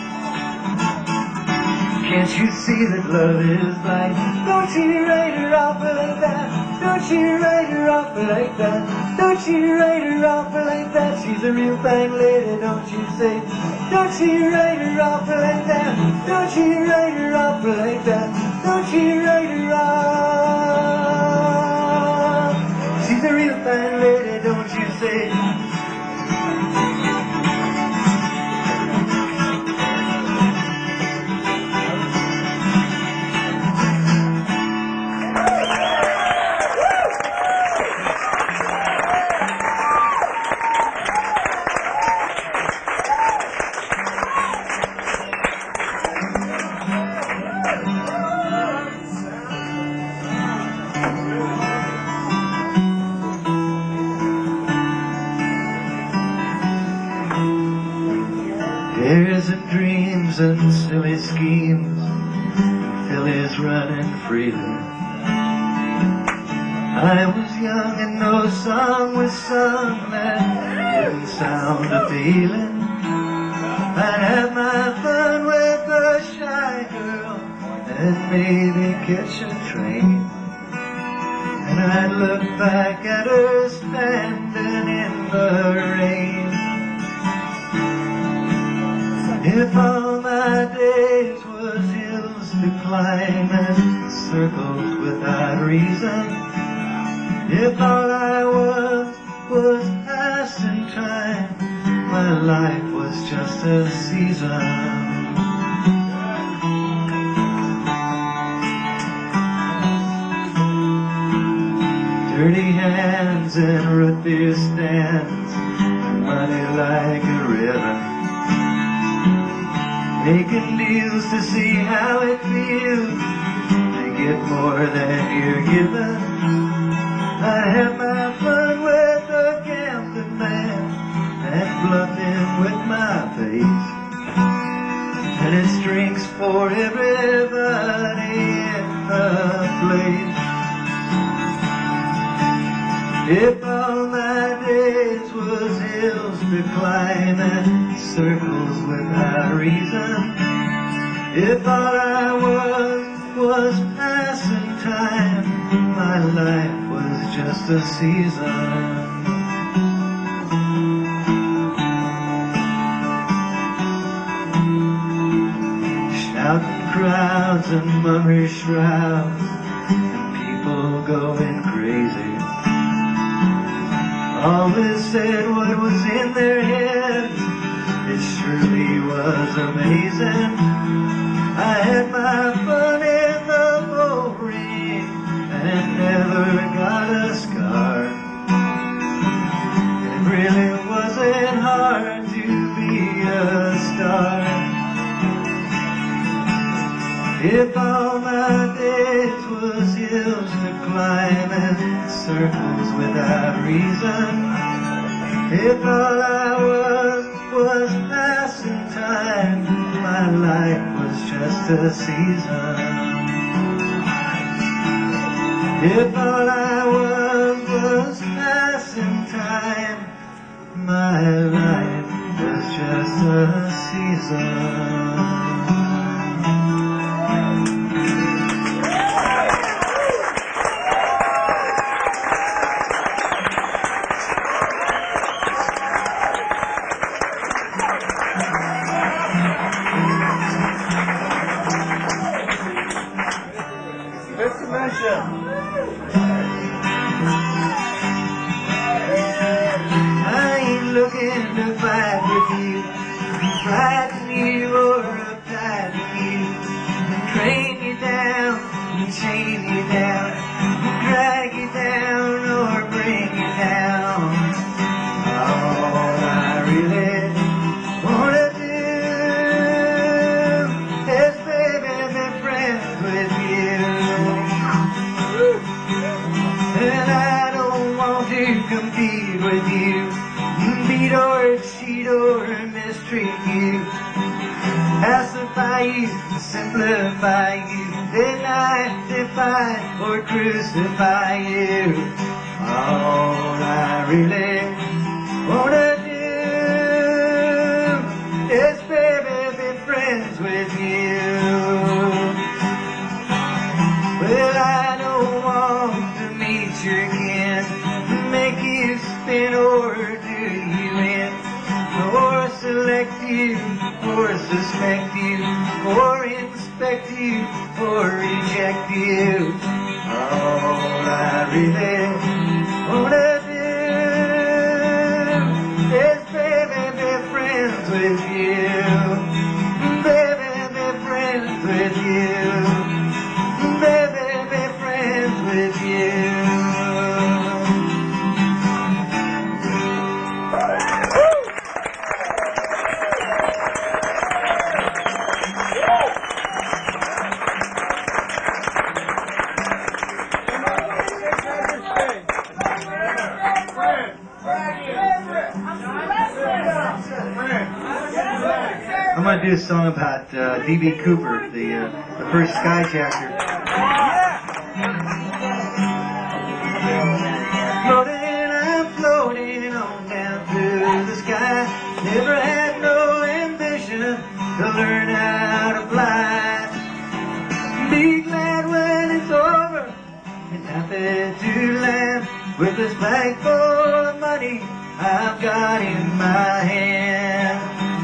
Speaker 2: Can't you see that love is blind? Don't you write her off like that. Don't you write her off like that. Don't you write her off like that. She's a real fine lady, don't you say. Don't you write her off like that. Don't you write her off like that. Don't you write her off. She's a real fine lady, don't you say. Dares and dreams and silly schemes, fillies running freely. I was young and no song was sung that didn't sound appealing. I'd have my fun with a shy girl and maybe catch a train. And I'd look back at her standing in the rain. If all my days was hills to climb and circles without reason, if all I was was passing time, my life was just a season. Dirty hands and root beer stands, money like a river, making deals to see how it feels to get more than you're given. I have my fun with a gambling man and bluffing with my face, and it's drinks for everybody in the place. If all my days was hills to climb and circles without reason, if all I was was passing time, my life was just a season. Shouting crowds and mummy shrouds and people going crazy, always said what was in their heads. It surely was amazing. I had my fun in the bull ring and never got a scar. It really wasn't hard to be a star. If all my days was hills to climb and circles without reason, if all I was was passing time, my life was just a season. If all I was was passing time, my life was just a season. I ain't looking to fight with you, frighten you or apply you, train you down, chain you down, drag you down or bring you down. All I really wanna do is, baby, be friends with you. And I don't want to compete with you, beat or cheat or mistreat you, pacify you, simplify you, deny, defy or crucify you. really wanna do is, baby, be friends with you. Well, I don't want to meet your kin, make you spin or do you in, or select you, or suspect you, or inspect you, or reject you. All I really wanna do is, baby, be friends with you. Baby, be friends with you. Baby, be friends with you. I'm going to do a song about uh, D B Cooper, the, uh, the first skyjacker. Floating, I'm floating on down through the sky. Never had no ambition to learn how to fly. Be glad when it's over and happy to land with this bag full of money I've got in my hand.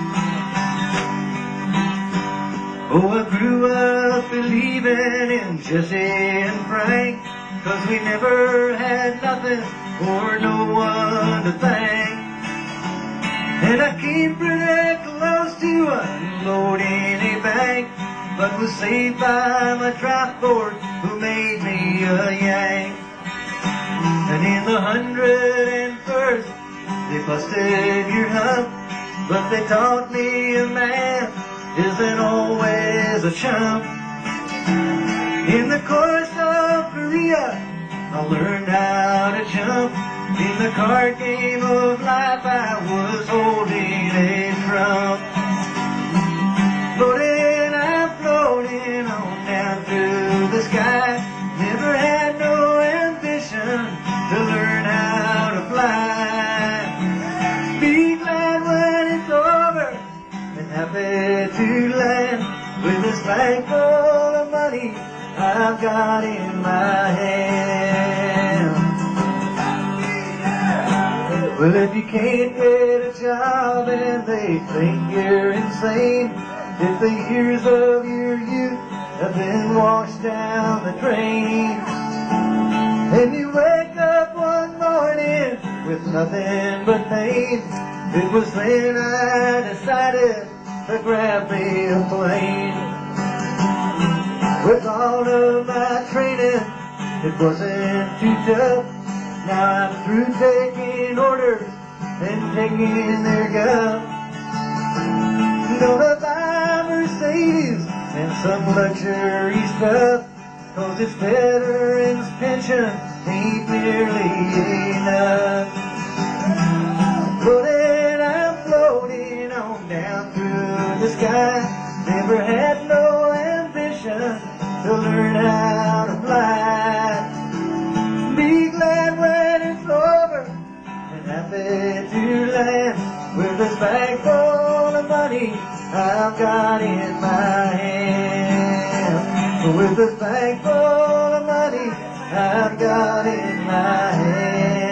Speaker 2: Oh, I grew up believing in Jesse and Frank, 'cause we never had nothing or no one to thank. And I came pretty close to unloading a bank, but was saved by my tripod who made me a Yank. And in the hundred and first, they busted your hump, but they taught me a man isn't always a chump. In the course of Korea, I learned how to jump. In the card game of life, I was holding a trump. Floating, I'm floating on down through the sky. Never had no ambition to learn how to fly. Be glad when it's over and happy to land with this bag full of money I've got in my hand. Well, if you can't get a job and they think you're insane, if the years of your youth have been washed down the drain, and you wake up one morning with nothing but pain, it was then I decided to grab me a plane. With all of my training, it wasn't too tough. Now I'm through taking orders and taking their guns. Gonna buy Mercedes and some luxury stuff, 'cause this veteran's pension ain't nearly enough. Floating, I'm floating on down through the sky. Never had no ambition to learn how to fly. Be glad when it's over and happy to land with this bag full of money I've got in my hand. With this bag full of money I've got in my hand.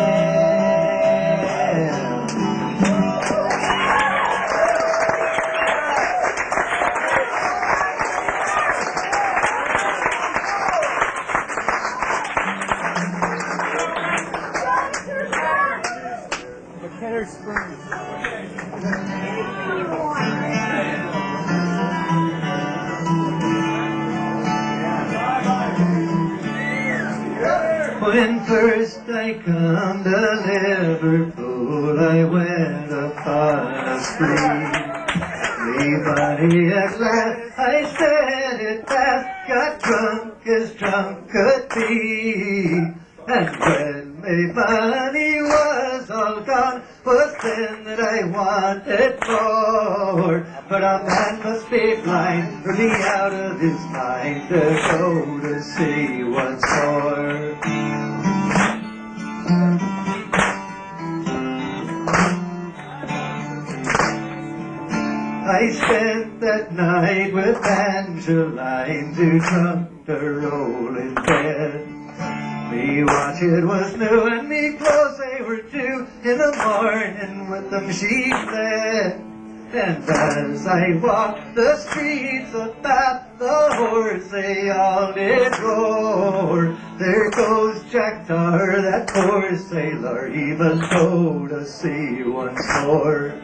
Speaker 2: When first I come to Liverpool, I went upon a spree. Everybody at last, I said it fast, got drunk as drunk could be. And when my money was all gone, was then that I wanted more. But a man must be blind, really out of his mind, to go to see once more. I spent that night with Angeline, too drunk to roll in bed. Me watch it was new and me clothes they were due in the morning with them she fled. And as I walked the streets of Bath, the horse they all did roar. There goes Jack Tar, that poor sailor, he must go to sea once more.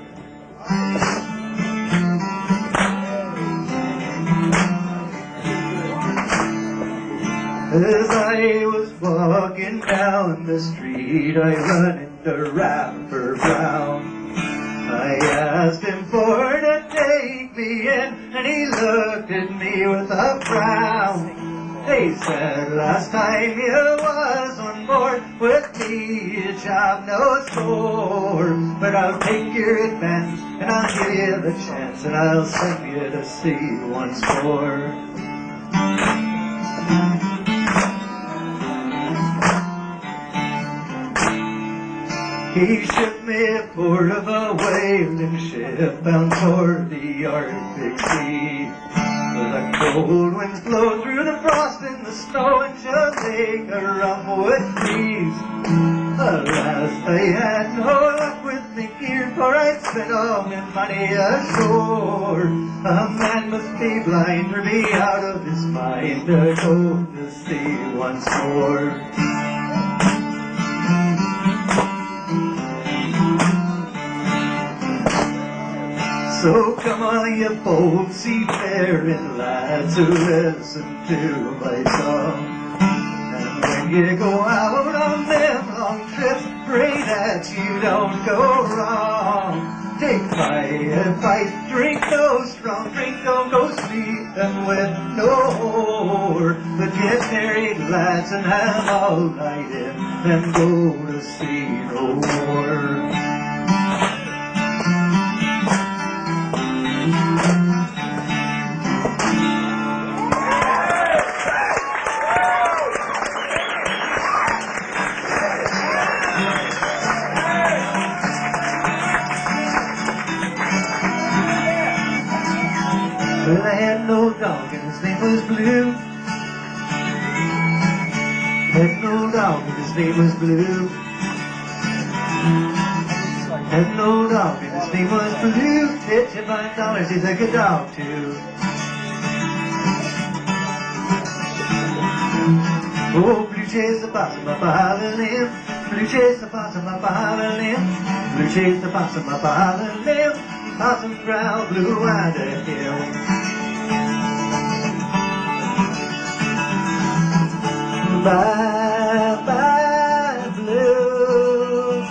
Speaker 2: As I was walking down the street, I run into Rapper Brown. I asked him for to take me in, and he looked at me with a frown. He said, last time you was on board with me, you job no score. But I'll take your advance, and I'll give you the chance, and I'll send you to sea once more. He shipped me aboard of a whaling ship bound toward the Arctic Sea. The cold winds blow through the frost and the snow, and Jamaica rough with trees. Alas, I had no luck with the gear, for I'd spent all my money ashore. A man must be blind or be out of his mind to go to sea once more. So come on, you bold seafaring lads who listen to my song. And when you go out on them long trips, pray that you don't go wrong. Take my advice, drink no strong drink, don't go sleeping with no whore. But get married, lads, and have all night in, and go to sea no more. Well, I had no dog and his name was Blue. Had no dog and his name was Blue. Had no dog and his name was Blue. Fifty-five dollars, he's a good dog too. Oh, Blue chased the possum up a violin. Blue chased the possum up a violin. Blue chased the possum up a violin. Possum growled, Blue out of hill. Bye, bye, Blue.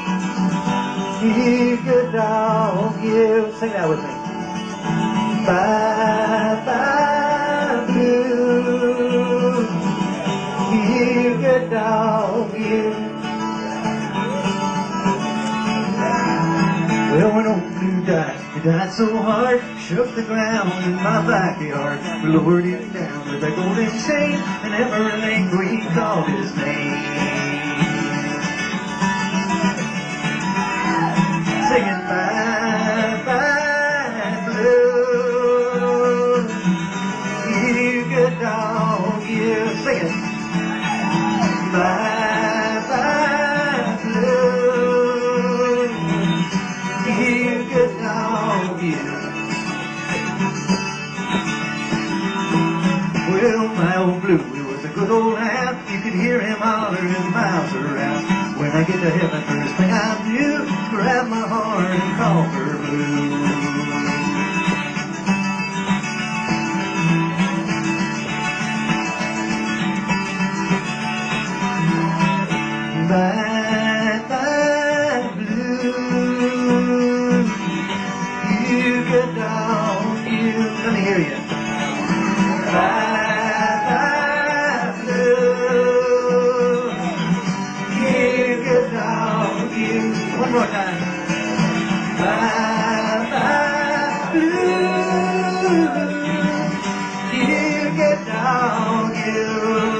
Speaker 2: You good dog, you. Sing that with me. Bye, bye, Blue. You good dog, you. Well, when old Blue died, he died so hard, shook the ground in my backyard, lowered him down with a golden chain, and everything we called his name. Singing bye, bye, Blue. You good dog, you. Sing it. Bye, bye, Blue. You good dog, you. Well, my old Blue, he was a good old hound. You could hear him hollering miles around. When I get to heaven, first thing I do, grab my horn and call for Blue. Bye, bye, Blue. You good dog, you. Let me hear you. Bye, bye, Blue. You good dog, you. One more time. Bye, bye, Blue. You good dog, you.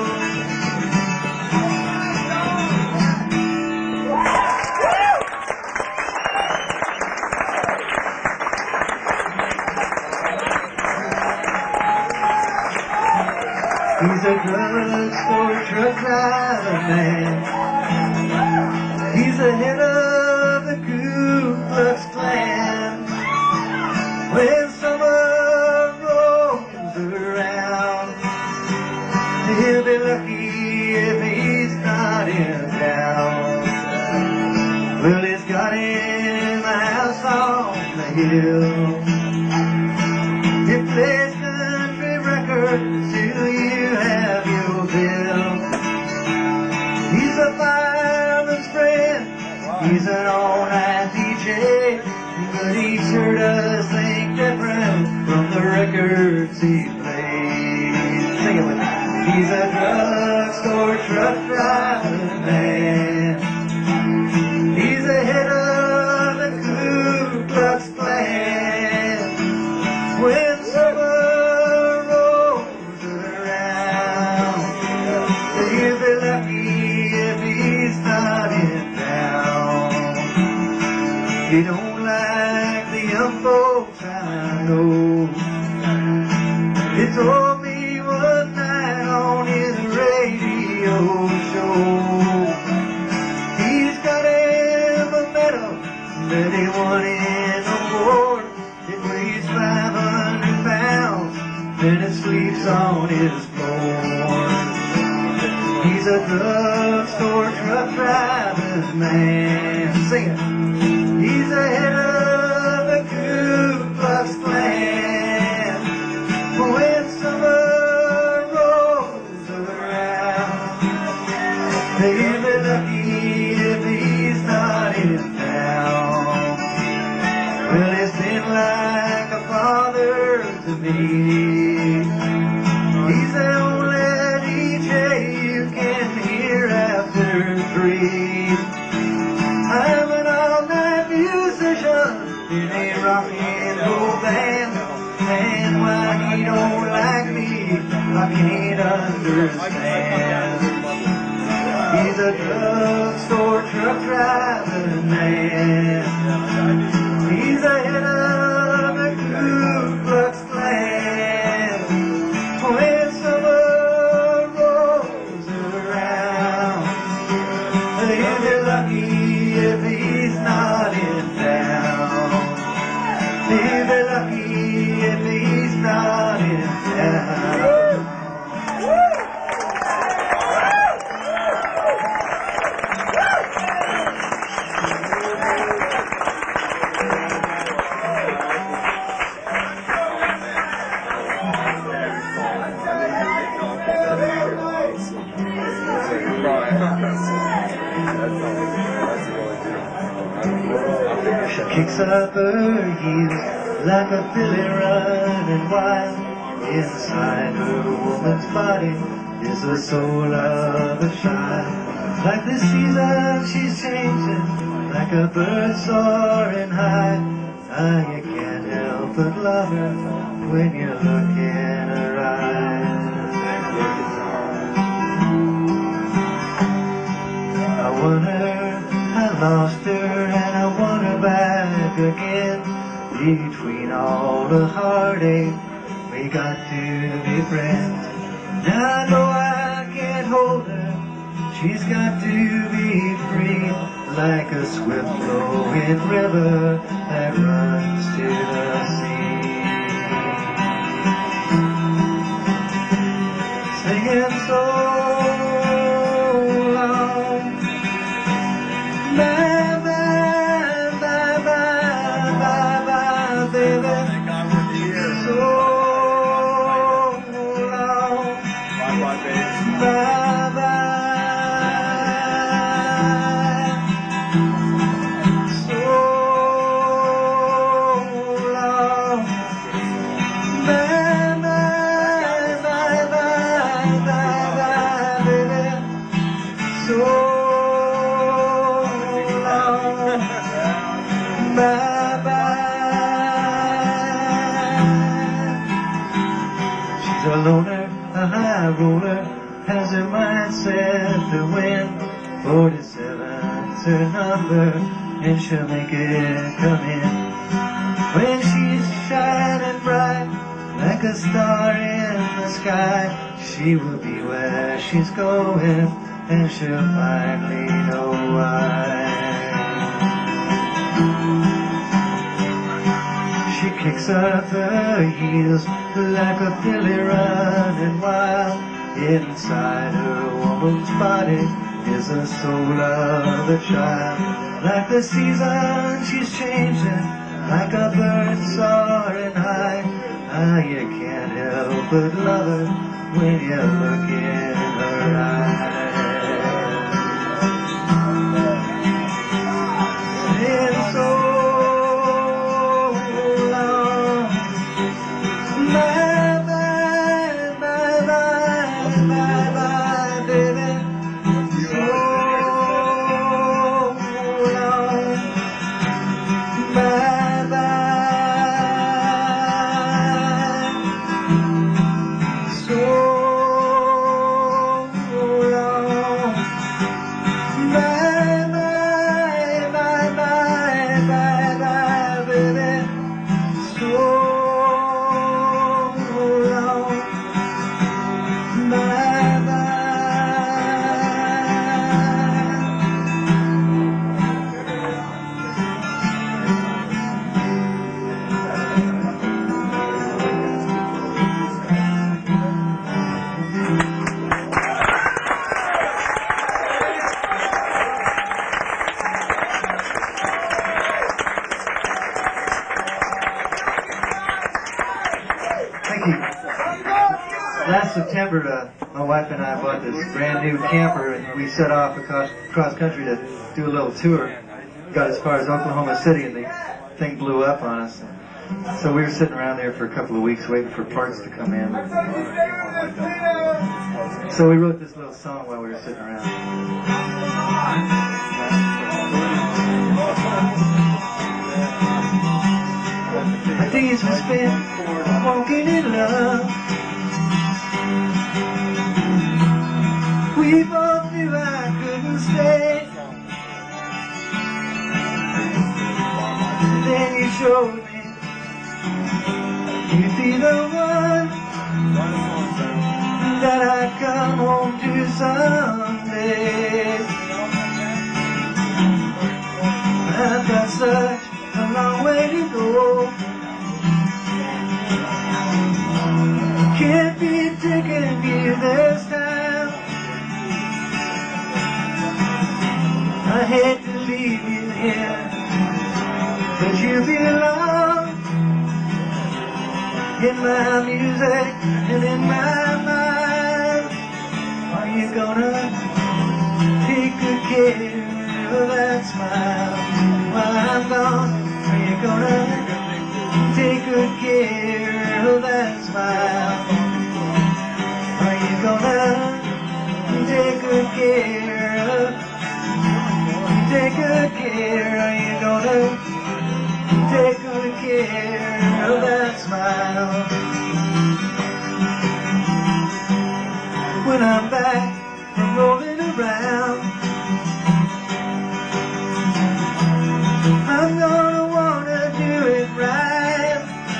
Speaker 2: He's a drugstore truck driver man. He's the head of the Ku Klux Klan. When summer rolls around, he'll be lucky if he's not in town. Well, he's got him a house on the hill. He plays country records till you have your bill. He's a fireman's friend. He's an all-night D J, but he sure does think different from the records he plays. Sing it with me. He's a drugstore truck driving man. He's the head of the Ku Klux Klan. When summer rolls around, he'll be lucky if he's not in town. He don't like the young folks, I know. He told me one night on his radio show, he's got him a medal that he won in a war. It weighs five hundred pounds, and it sleeps on his floor. He's a drugstore truck driving man. Sing it. He's the head of the Ku Klux Klan. When summer rolls around, he'll be lucky if he's not in town. Well, he's been like a father to me. He's the only D J you can hear after three. I'm an all-night musician in a rock and roll band, and why he don't like me, I can't understand. He's a drugstore truck driving man. He's the head of the Ku Klux Klan. When summer rolls around, he'll be lucky if he's not in town. He'll be lucky if he's not in town. She kicks up her heels like a filly running wild. Inside her woman's body is the soul of a child. Like the season she's changing, like a bird soaring high. Ah, you can't help but love her when you look in her eyes. I want her, I lost her, and I want her back again. Between all the heartache, we got to be friends. Now I know I can't hold her, she's got to be free, like a swift flowing river that runs to the sea. Singing so long, bye bye, bye bye, bye bye, baby. So long, bye bye, baby. Bye bye. So long, bye bye, bye bye, bye bye, baby. So long, bye bye. She's a loner, a high roller, has her mind set to win. Forty-seven's her number, and she'll make it come in. When she's shining bright like a star in the sky. She will be where she's going, and she'll finally know why. She kicks up her heels like a filly running wild. Inside her woman's body is the soul of a child. Like the season she's changing, like a bird soaring high. Ah, you can't help but love her when you look in her eyes. And so long, bye bye, bye bye, bye bye, baby. So long, bye bye. So long, bye bye, bye bye, bye bye, baby. So long, bye bye. Thank you. Last September, uh, my wife and I bought this brand new camper, and we set off across, across country to do a little tour. Got as far as Oklahoma City, and the thing blew up on us. So we were sitting around there for a couple of weeks waiting for parts to come in. So we wrote this little song while we were sitting around. My days were spent walking in love. We both knew I couldn't stay. Then you showed me you'd be the one that I'd come home to someday. I've got such a long way to go. Can't be taking you this time. I hate to leave you here, but you belong in my music and in my mind. Are you gonna take good care of that smile while I'm gone? Are you gonna take good care of that smile? Are you gonna take good care of, take good care? Are you gonna take good care of that smile? When I'm back from rolling around, I'm gonna wanna do it right.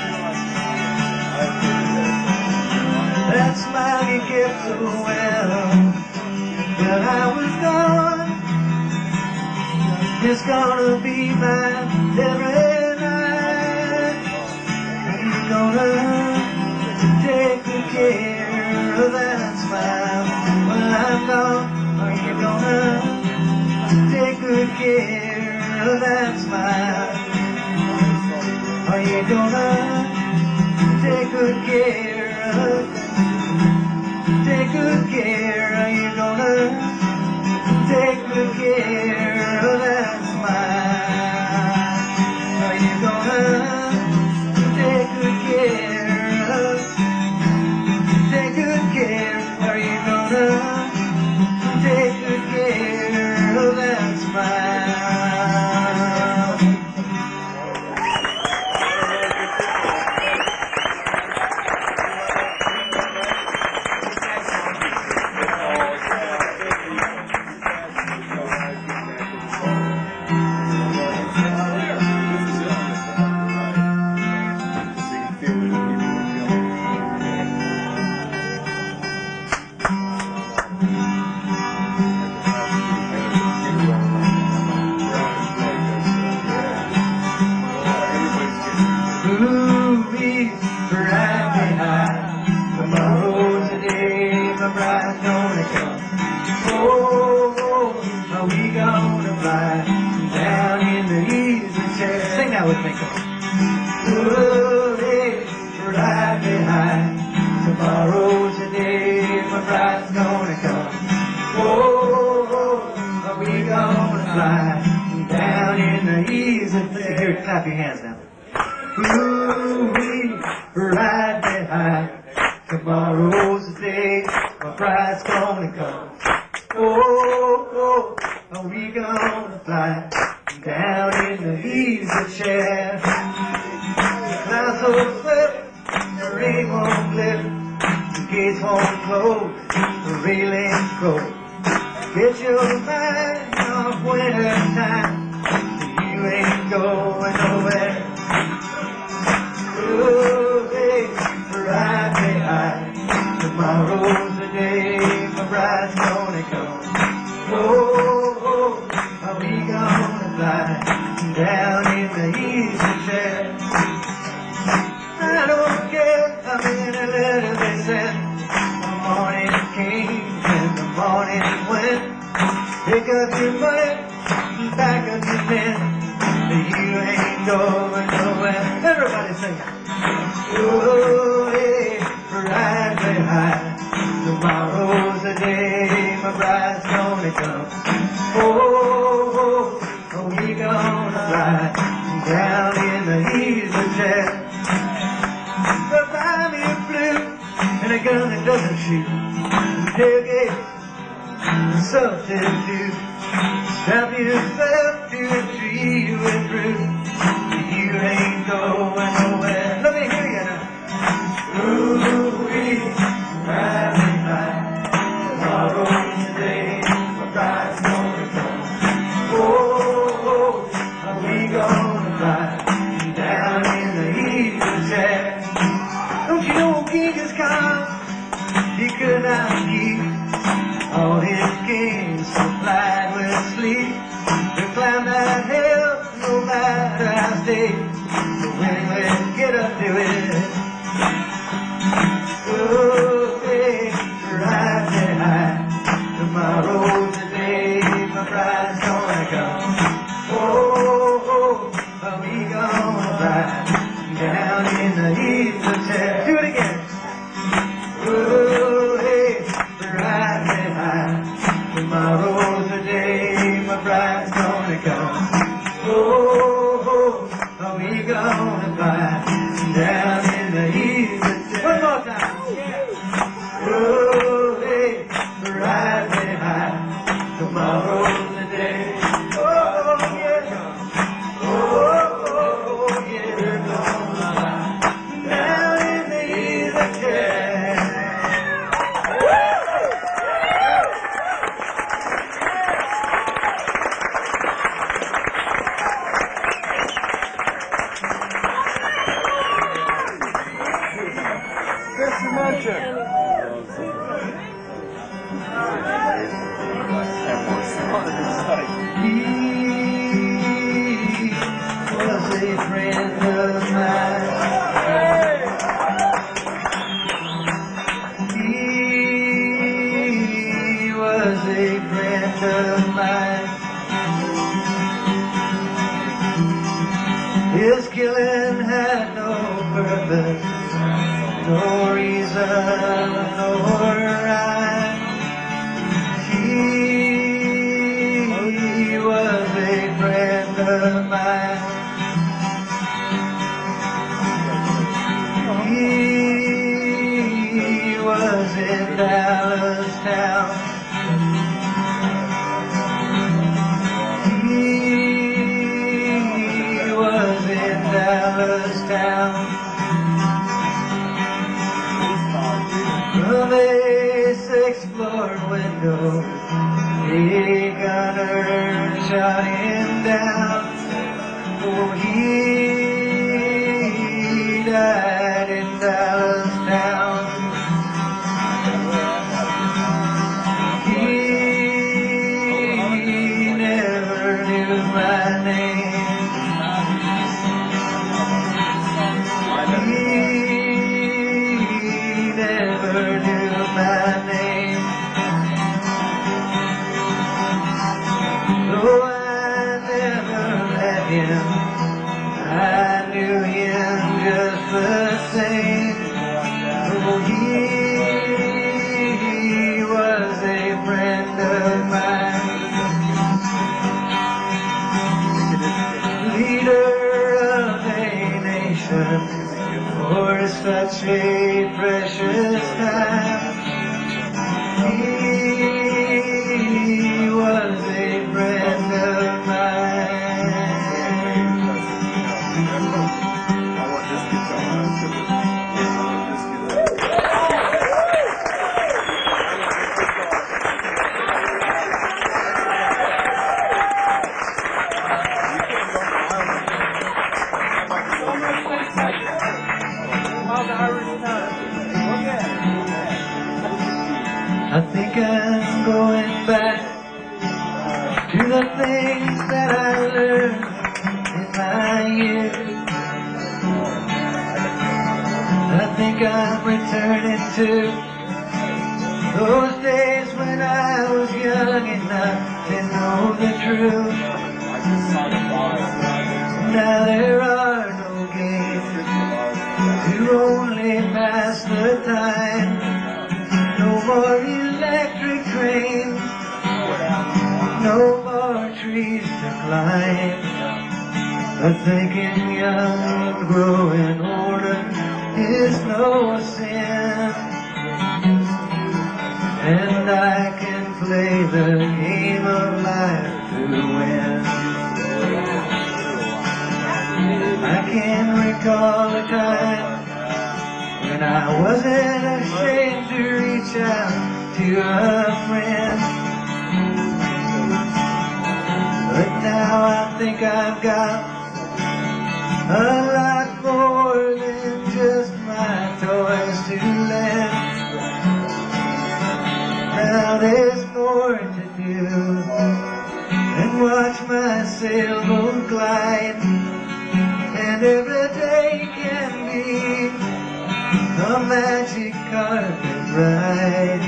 Speaker 2: That smile you kept so well when I was gone, it's gonna be mine every night. Are you gonna take good care of that smile when I'm gone? Are you gonna take good care of that smile? Are you gonna take good care of, take good care? Are you gonna take good care of that smile? Are you gonna take good care of, take good care? Are you gonna take good care of that smile? gonna fly down in the easy chair. Sing that with me, come on. Ooh, hey, right behind. Tomorrow's the day my bride's gonna come. Oh, oh, are we gonna fly down in the easy chair? Here, clap your hands now. Ooh, right behind. Tomorrow's the day my bride's gonna come. Oh, oh, are we gonna fly down in the easy chair? Clouds will slip, the rain won't lift, the gates won't close, the railings close. Get your mind off winter time, you ain't going nowhere. Oh, hey, right behind. Tomorrow's the day my bride's gonna come. Oh, oh, are we gonna fly down in the easy chair? I don't care how many letters they send. The morning came and the morning went. Pick up your money, back up your men. You ain't going nowhere. Everybody sing it. Oh, hey, right behind. Tomorrow's the day my bride's gonna come. Oh, oh, are we gonna fly down in the easy chair? But buy me a flute and a gun that doesn't shoot. Tailgate, substitute. Strap yourself to a tree with fruit. You ain't going nowhere. Let me hear you now. Ooh-wee, right behind. Tomorrow's the day my bride's gonna come. Oh, oh, are we gonna fly down in the easy chair? Don't you know Genghis Khan, he could not keep all his kings supplied with sleep. They climb that hill no matter how steep. So when we get up to it, oh, hey, right behind. Tomorrow's the day my bride's gonna come. Oh, oh, are we gonna fly down in the easy chair? Do it again. Oh, hey, right behind. Tomorrow's the day my bride's gonna come. Oh, oh, are we gonna fly down in the easy chair? One more time. Oh, hey, right behind. Tomorrow's the day. Oh, yeah. Oh, oh, yeah. We're gonna fly down in the easy chair. He was a friend of mine. He was a friend of mine. His killing had no purpose, no reason, no rhyme. He was a friend of mine. He was in Dallas town. He was in Dallas town. From a sixth floor window, a gunner shot him down. Oh, he died in Dallas town. He never knew my name. He never knew my name. him. I knew him just the same. Oh, he was a friend of mine. Leader of a nation for such a precious time. He was a friend of mine.
Speaker 3: I want this guitar.
Speaker 2: I think I'm going back to the things that I learned in my youth. I think I'm returning to those days when I was young enough to know the truth. Now there are no games to only pass the time. No more electric trains, no more trees to climb. But thinking young and growing older is no sin, and I can play the game of life to win. I can recall a time when I wasn't ashamed to reach out to a friend. But now I think I've got a lot more than just my toys to lend. Now there's more to do than watch my sailboat glide, and every day can be a magic carpet ride.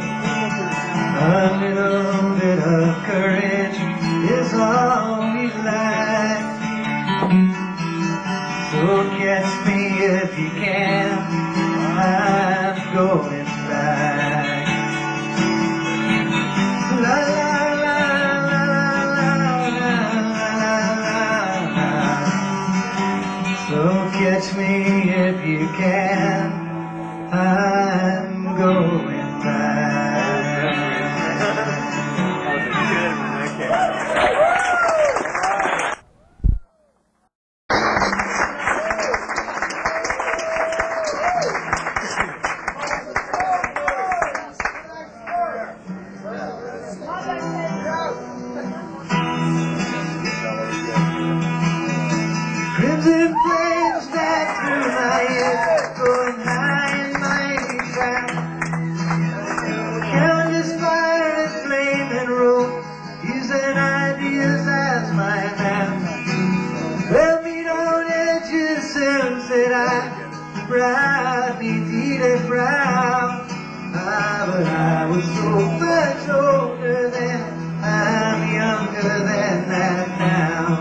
Speaker 2: A little bit of courage is all we lack. So catch me if you can, I'm going back. La la la la la la la la. So catch me if you can, I'm going back. Crimson flames that through my ears, going high and mighty fast. Countless fire and flame and rope, using ideas as my map. Well, me don't edges, said I, bribe me, deed and brow. Ah, but I was so much older then, I'm younger than that now.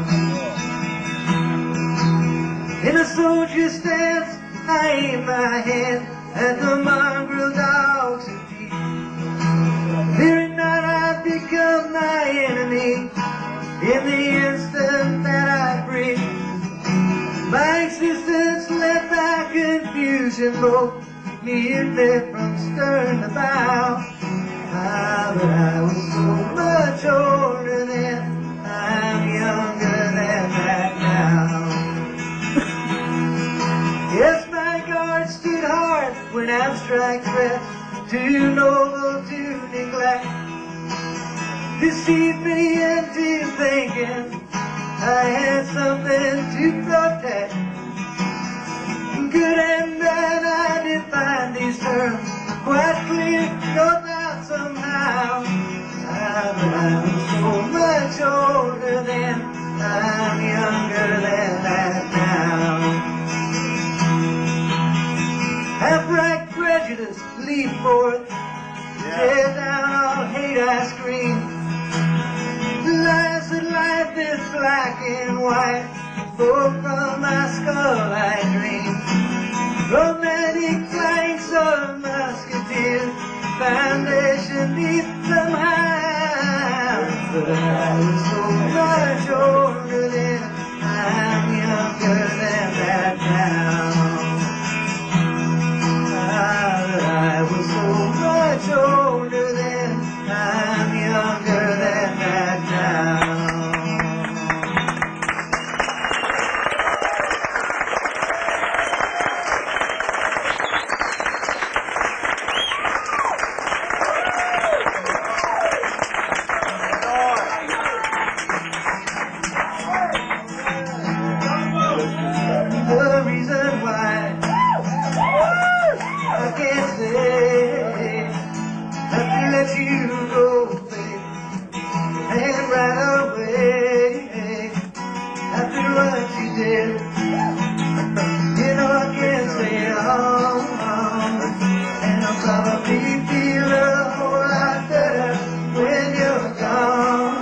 Speaker 2: In a soldier's stance, I aim my hand at the mongrel dogs of deep. Fearing not I've become my enemy in the instant that I breathe. My existence led by confusion, both me and me from stern to bow. Ah, but I was so much older then, I'm younger than that now. Yes, my guard stood hard when abstract threats, too noble to neglect, deceived me into thinking I had something to protect. Good and bad, I define these terms quite clear, no doubt somehow. Ah, but I'm so much older then, I'm younger than that now. Half-right prejudice, lead forth, tear down all hate I scream. The lies that life this black and white, spoke from my skull like dreams. Romantic flanks of musketeers, foundation deep somehow. But I was so much older then, I'm younger than that now. I was so much older then, I'm younger than that now. The reason why I can't say not to let you go, babe, and right away after what you did, you know I can't stay on, and I'll probably feel a whole lot better when you're gone.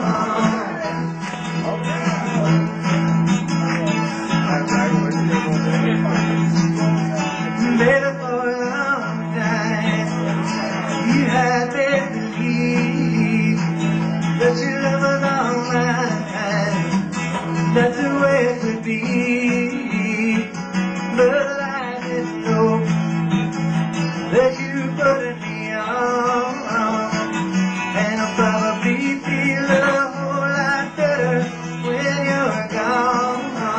Speaker 2: Better for a long time, you had me believe that your love was all mine. That's the way it would be, but I didn't know that you put me on, and I'll probably feel a whole lot better when you're gone.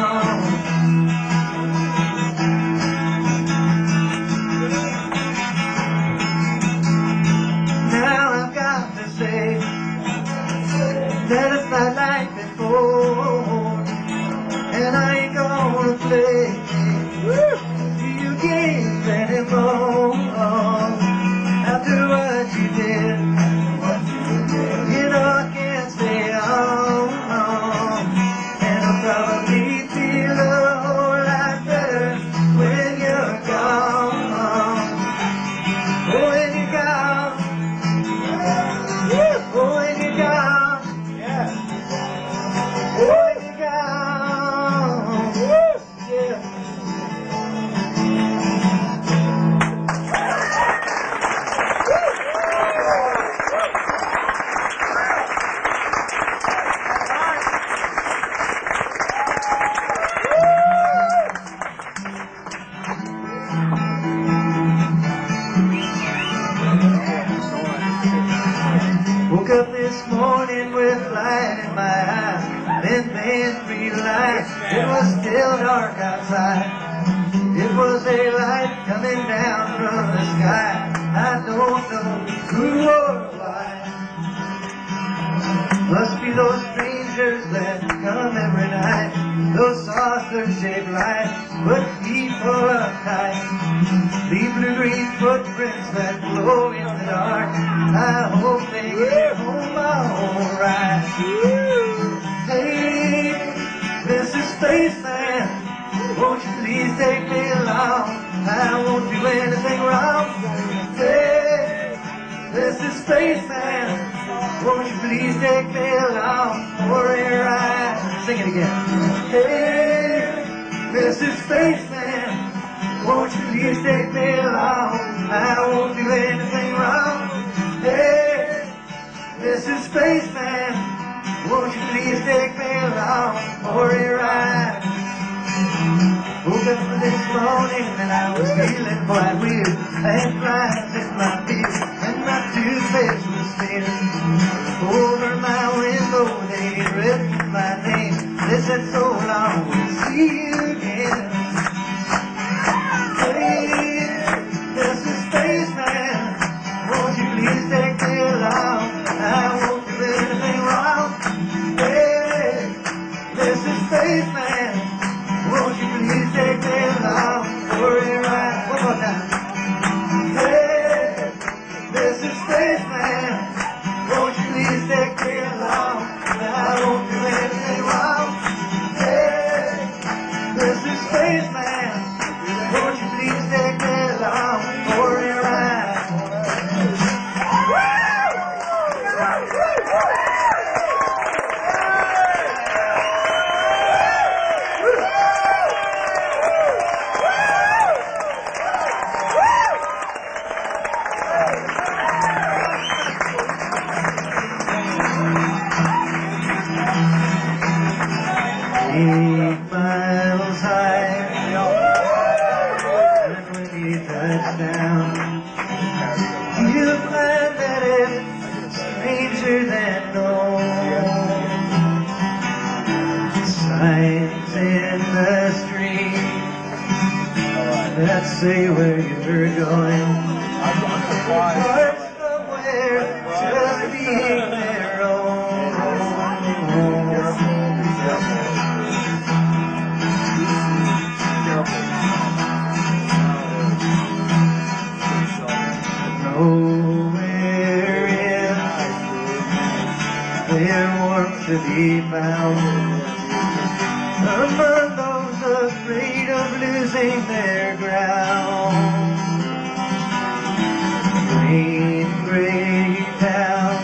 Speaker 2: That it's not like before, and I ain't gonna play you games anymore. After what you did, you know I can't stay on, and I'll probably feel a whole lot better when you're gone. Oh, when you're gone. Oh, when you're gone. Oh, you gone, yeah. Woke up this morning with light in my eyes, then then realized it was still dark outside. It was a light coming down from the sky. I don't know who or why. Must be those strangers that come every night, those saucer-shaped lights, but people uptight. Leave blue-green footprints that glow in the dark. I hope they get home alright. Hey, Mister Spaceman, won't you please take me along? I won't do anything wrong. Hey, Mister Spaceman, won't you please take me along for a ride? Sing it again. Hey, Mister Spaceman, won't you please take me along? I won't do anything wrong. Hey, Mister Spaceman, won't you please take me along for a ride? Woke up this morning and I was feeling quite weird, and flies in my feet, and my toothpaste was smeared. Over my window they written my name. They said so long, we'll see you again. Hey, Mister Spaceman, won't you please take me along? I won't do anything wrong. Hey, Mister Spaceman, won't you please take me along for a ride? One more time. Hey, Mister Spaceman, won't you please take me along? I won't do anything wrong. Hey, Mister Spaceman, won't you please take me along for a ride? eight miles high. And when you touch down, you find that it's stranger than known. Signs in the street that say where you're going. Hearts somewhere just being their own. Nowhere is there warmth to be found among those afraid of losing their ground. Green gray town,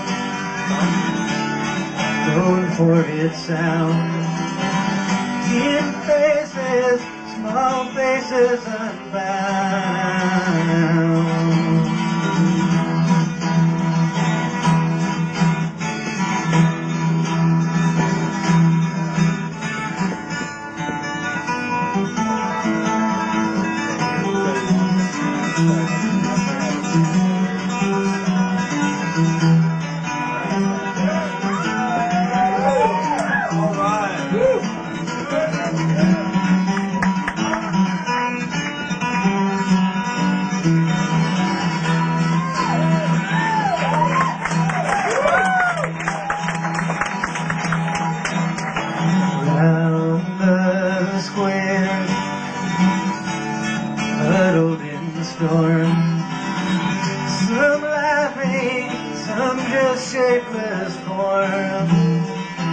Speaker 2: known for its sound. In faces, small faces unbound. Huddled in the storm, some laughing, some just shapeless forms.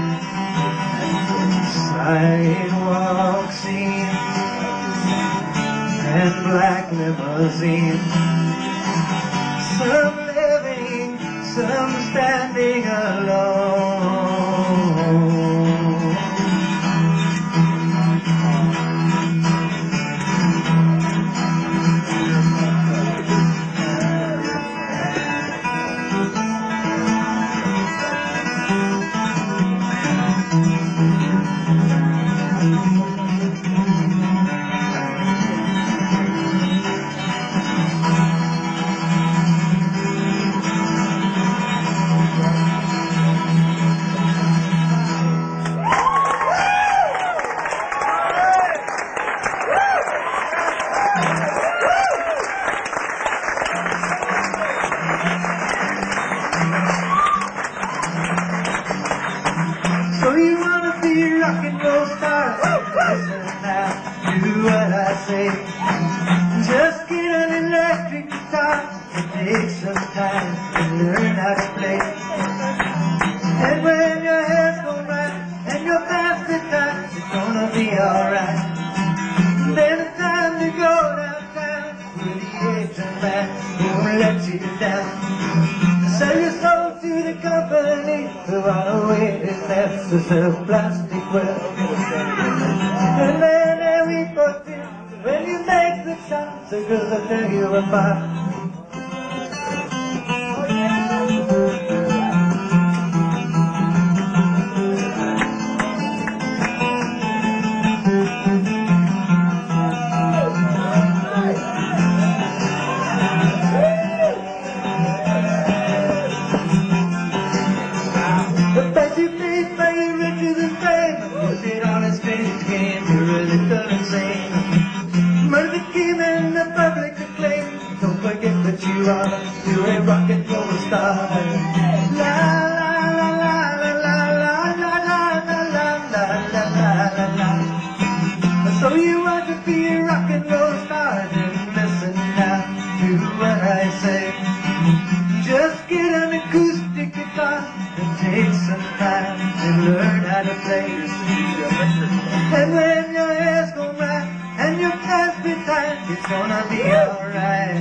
Speaker 2: Sidewalk scenes and black limousines, some living, some standing alone. So you wanna be a rock and roll star? Listen now, do what I say. Just get an electric guitar and take some time and learn how to play. And when your hair's gone right and you're past the time, it's gonna be alright. Then it's time to go downtown where the agent man won't let you down. Sell your soul to the company who are away his nest to sell plastic well. And then every fortune when you make the shot, so girls will tell you about. You are, you're a rock and roll star. La la la la la la la la la la la la la la. So you want to be a rock and roll star? Then listen now to what I say. Just get an acoustic guitar and take some time and learn how to play. And when your hair's gone right and your past be tight, it's gonna be alright.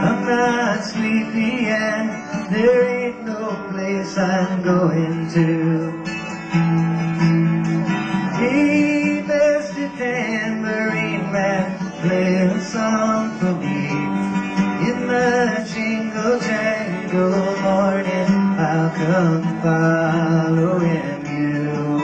Speaker 2: I'm not sleepy and there ain't no place I'm going to. Hey, Mister Tambourine Man, play a song for me. In the jingle jangle morning, I'll come following you.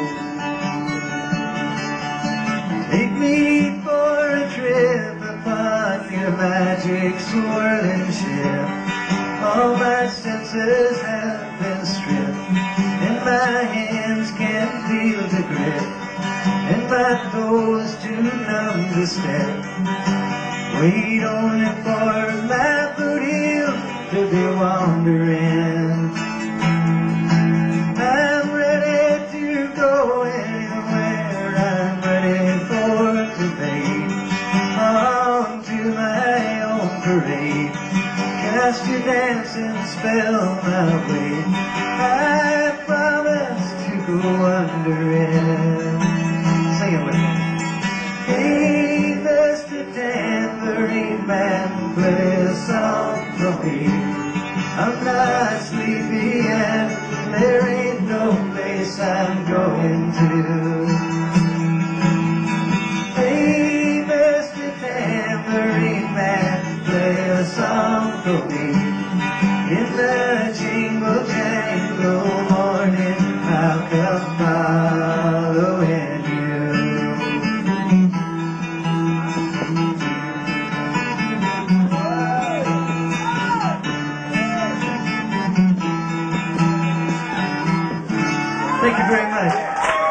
Speaker 2: Take me for a trip upon your magic swirling ship. All my senses have been stripped, and my hands can't feel the grip, and my toes too numb to step. Wait only for my boot heel to be wandering. I'm ready to go anywhere. I'm ready for to fade on to my own parade. Cast your dancing spell my way. I promise to go under it. Sing it with me. Hey, Mister Tambourine Man, play a song for me. I'm not sleepy and there ain't no place I'm going to. Hey, Mister Tambourine Man, play a song for me. In the jingle jangle morning, I'll come following you. Thank you very much.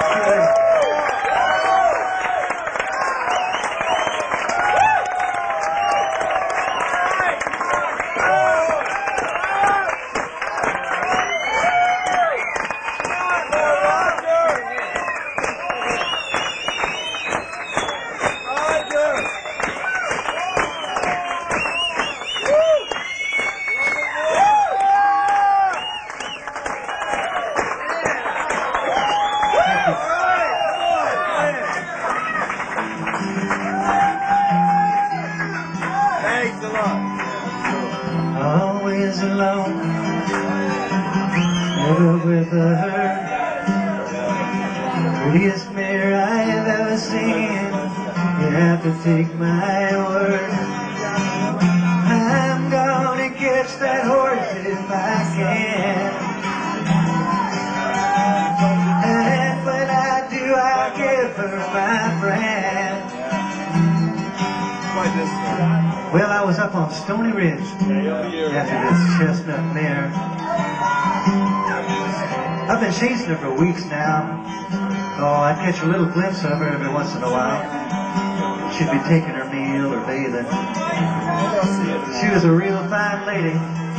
Speaker 3: Thanks a lot.
Speaker 2: Always alone, never with a hurt. Prettiest mirror I've ever seen. You have to take my word. I'm gonna catch that horse if I can. And when I do, I'll give her my brand.
Speaker 3: Like this one.
Speaker 2: Well, I was up on Stony Ridge after this chestnut mare. I've been chasing her for weeks now. Oh, I catch a little glimpse of her every once in a while. She'd be taking her meal or bathing. She was a real fine lady.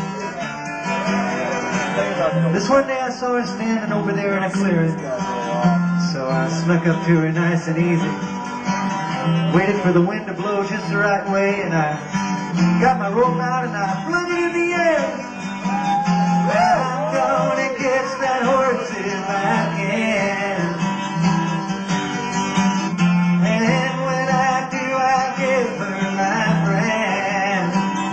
Speaker 2: This one day I saw her standing over there in a clearing. So I snuck up to her nice and easy. Waited for the wind to blow just the right way, and I got my rope out and I flung it in the air. I'm gonna catch that horse if I can. And when I do, I give her my brand.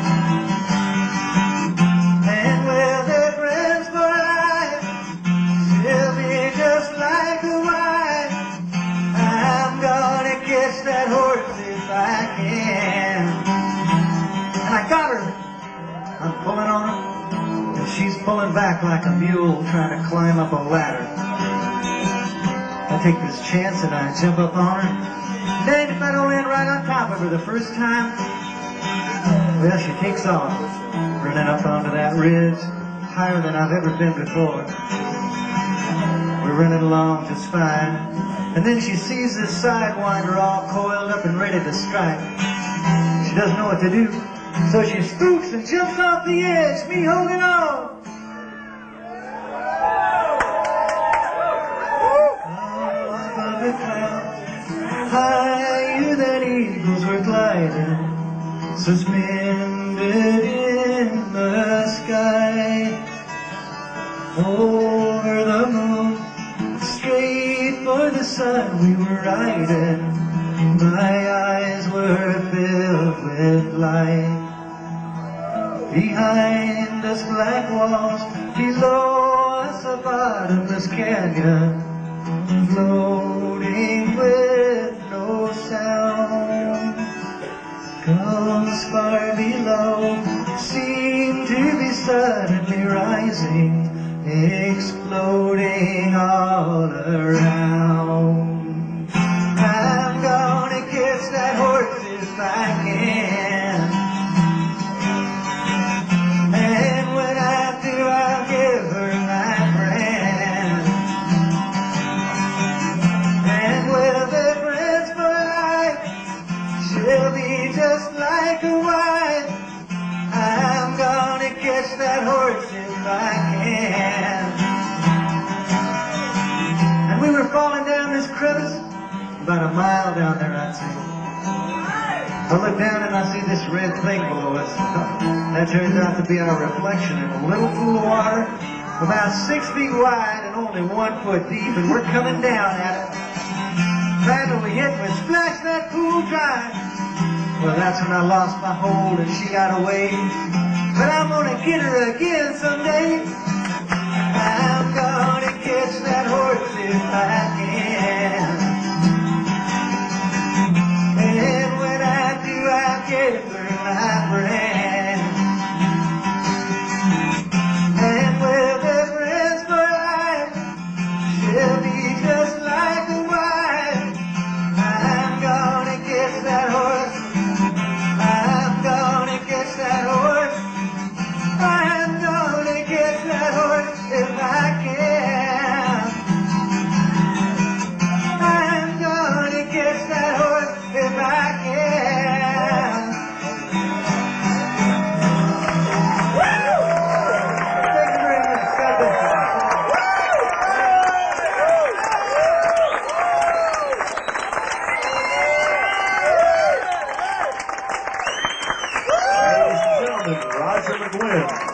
Speaker 2: And with her friends for life, she'll be just like the wife. I'm gonna catch that horse if I can. And I got her. I'm pulling on her, and she's pulling back like a mule trying to climb up a ladder. I take this chance and I jump up on her. Then if I don't land right on top of her the first time, well, she takes off, running up onto that ridge, higher than I've ever been before. We're running along just fine, and then she sees this sidewinder all coiled up and ready to strike. She doesn't know what to do, so she spooks and jumps off the edge, me holding on. Above the clouds, higher than eagles were gliding, suspended in the sky. Over the moon, straight for the sun we were riding. My eyes were filled with light. Behind us black walls, below us a bottomless canyon, floating with no sound. Gulls far below seem to be suddenly rising, exploding all around. I'm gonna catch that horse if I can, and when I do I'll give her my brand. And with a friends for life, she'll be just like a wife. I'm gonna catch that horse if I can. And we were falling down this crevice, about a mile down there, I'd say. I look down and I see this red thing below us. That turns out to be our reflection in a little pool of water, about six feet wide and only one foot deep, and we're coming down at it. Right when we hit, we splashed that pool dry. Well, that's when I lost my hold and she got away. But I'm gonna get her again someday. I'm gonna catch that horse if I can. And when I do, I'll give her my brand. And with her friends for life, she'll be just like a wife. I'm gonna catch that horse. I'm gonna catch that horse. I'm gonna catch that horse if I can. I'm gonna catch that horse if I can. Thank you very much. God bless you.
Speaker 1: Ladies and gentlemen, Roger McGuinn.